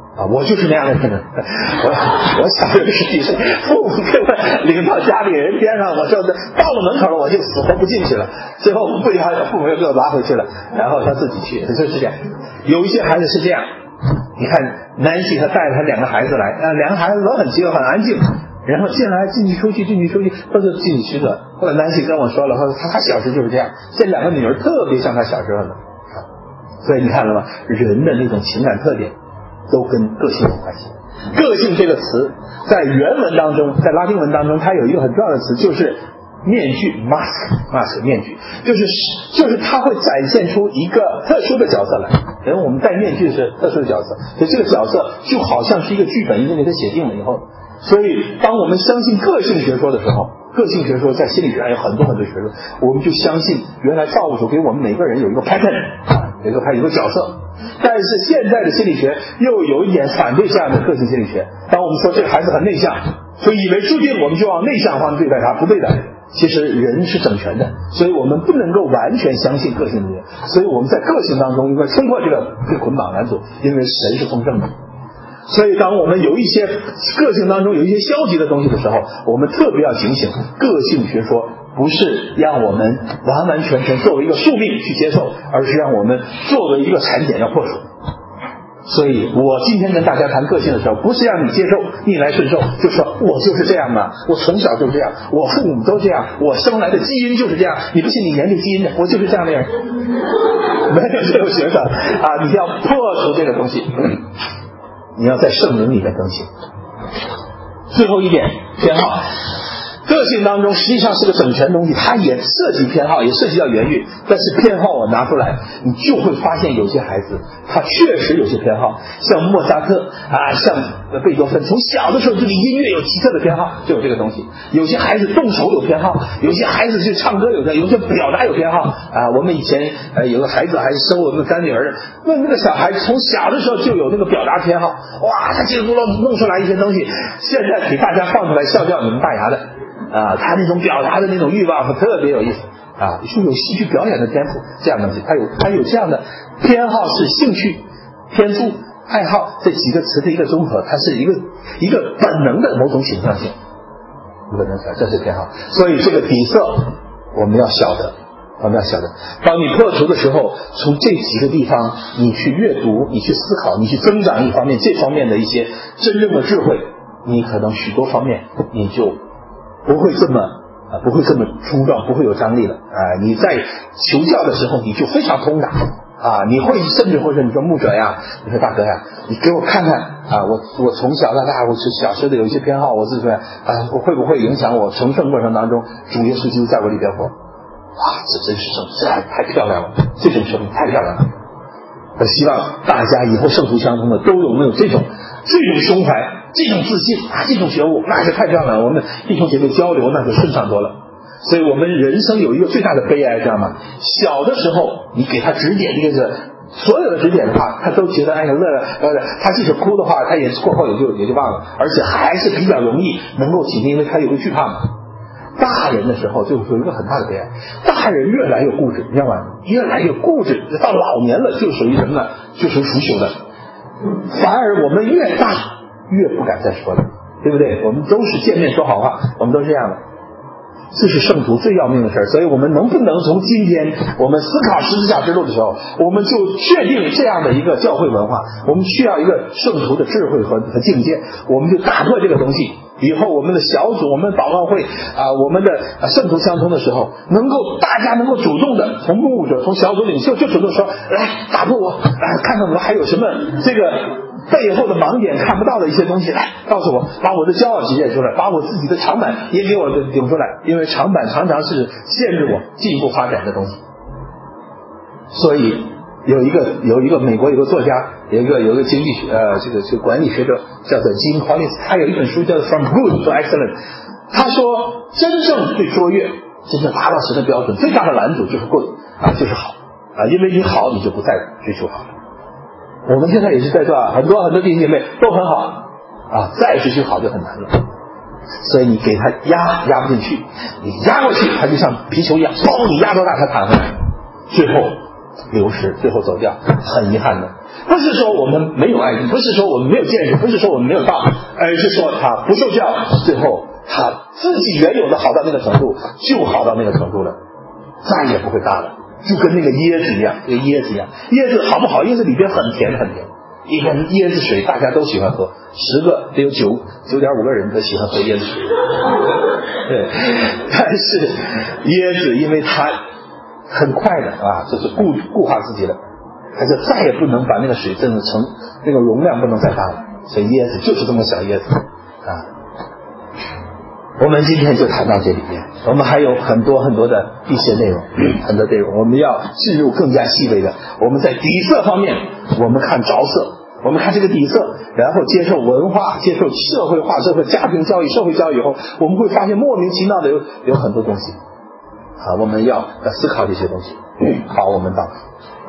啊，我就是那样的人。我我小时候十几岁，父母给我领到家里人边上，我说到了门口了，我就死活不进去了。最后不然父母又给我拉回去了，然后他自己去，就是这样。有一些孩子是这样，你看南希他带着他两个孩子来，啊，两个孩子都很急很安静，然后进来进去出去进去出去，或者进去吃的。后来南希跟我说了，说他他小时候就是这样，这两个女儿特别像他小时候的。所以你看了吗？人的那种情感特点都跟个性有关系。个性这个词在原文当中，在拉丁文当中，它有一个很重要的词，就是面具 mask mask 面具，就是就是它会展现出一个特殊的角色来。因为我们戴面具是特殊的角色，所以这个角色就好像是一个剧本，已经给它写定了以后。所以当我们相信个性学说的时候，个性学说在心理学上有很多很多学说，我们就相信原来造物主给我们每个人有一个 pattern， 有一个 pattern 有一个角色。但是现在的心理学又有一点反对这样的个性心理学。当我们说这个孩子很内向，所以以为注定我们就往内向方面对待他，不对的。其实人是整全的，所以我们不能够完全相信个性的人。所以我们在个性当中应该冲破这个这个捆绑拦阻，因为神是丰盛的。所以当我们有一些个性当中有一些消极的东西的时候，我们特别要警醒，个性学说不是让我们完完全全作为一个宿命去接受，而是让我们作为一个产检要破除。所以我今天跟大家谈个性的时候，不是让你接受逆来顺受，就说我就是这样的，我从小就这样，我父母都这样，我生来的基因就是这样，你不信你研究基因的，我就是这样的人。没有这种学生啊，你要破除这个东西，你要在圣灵里面更新。最后一点，偏好。个性当中实际上是个整全东西，它也涉及偏好，也涉及到原欲。但是偏好我拿出来，你就会发现有些孩子他确实有些偏好，像莫扎特啊，像贝多芬，从小的时候就对音乐有奇特的偏好，就有这个东西。有些孩子动手有偏好，有些孩子就唱歌有的，有些表达有偏好啊。我们以前呃有个孩子还生我们干女儿，那那个小孩子从小的时候就有那个表达偏好，哇，他就弄弄出来一些东西，现在给大家放出来笑掉你们大牙的。啊，他那种表达的那种欲望特别有意思啊，是有戏剧表演的天赋，这样的东西，他有他有这样的偏好，是兴趣、天赋、爱好这几个词的一个综合，它是一个一个本能的某种倾向性，本能这是偏好。所以这个底色我们要晓得，我们要晓得，当你破除的时候，从这几个地方你去阅读，你去思考，你去增长一方面这方面的一些真正的智慧，你可能许多方面你就不会这么啊，不会这么冲撞，不会有张力了啊！你在求教的时候，你就非常通达啊！你会甚至或者你说牧者呀，你说大哥呀，你给我看看啊！我我从小到大，我是小时候的有一些偏好，我自己啊，我会不会影响我成圣过程当中主耶稣基督在我里边活？哇，这真是圣，这太漂亮了！这种生命太漂亮了！我希望大家以后圣徒相通的都有没有这种这种胸怀，这种自信啊，这种觉悟，那是太漂亮了。我们弟兄姐妹交流那就顺畅多了。所以我们人生有一个最大的悲哀，知道吗？小的时候你给他指点这个，所有的指点的话，他都觉得哎呀乐了，呃，他即使哭的话，他也过后也就也就忘了，而且还是比较容易能够体会，因为他有个惧怕嘛。大人的时候就有一个很大的悲哀，大人越来越固执，你知道吗？越来越固执，到老年了就属于什么呢？就属于腐朽的。反而我们越大越不敢再说了，对不对？我们都是见面说好话，我们都是这样的。这是圣徒最要命的事儿，所以我们能不能从今天我们思考十字架之路的时候，我们就确定这样的一个教会文化，我们需要一个圣徒的智慧和和境界，我们就打破这个东西。以后我们的小组，我们的祷告会啊，我们的圣徒相通的时候，能够大家能够主动的从牧者、从小组领袖就主动说，来打破我，来看看我们还有什么这个背后的盲点看不到的一些东西，来告诉我，把我的骄傲体现出来，把我自己的长板也给我顶出来，因为长板常常是限制我进一步发展的东西。所以有一个有一个美国有个作家，有一个有一个经济学呃这个这个管理学者叫做 Jim Collins， 他有一本书叫做 From Good to Excellent。他说，真正对卓越，真正达到神的标准，最大的拦阻就是 good 啊，就是好啊，因为你好，你就不再追求好了。我们现在也是在这，很多很多弟兄姐妹都很好啊，再追求好就很难了。所以你给他压压不进去，你压过去，他就像皮球一样，嘣，你压多大他弹回来，最后流失，最后走掉，很遗憾的。不是说我们没有爱心，不是说我们没有见识，不是说我们没有道，而是说他不受教，最后他自己原有的好到那个程度，就好到那个程度了，再也不会大了。就跟那个椰子一样，这个椰子一样，椰子好不好？椰子里边很甜很甜，一根椰子水大家都喜欢喝，十个得有九九点五个人都喜欢喝椰子水。对，但是椰子因为它很快的啊，就是固固化自己了，它就再也不能把那个水真的成那个容量不能再大了，所以椰子就是这么小椰子啊。我们今天就谈到这里面，我们还有很多很多的一些内容，很多内容我们要进入更加细微的。我们在底色方面，我们看着色，我们看这个底色，然后接受文化，接受社会化、社会家庭教育、社会教育以后，我们会发现莫名其妙的有有很多东西。好，我们要要思考这些东西。好，我们祷告。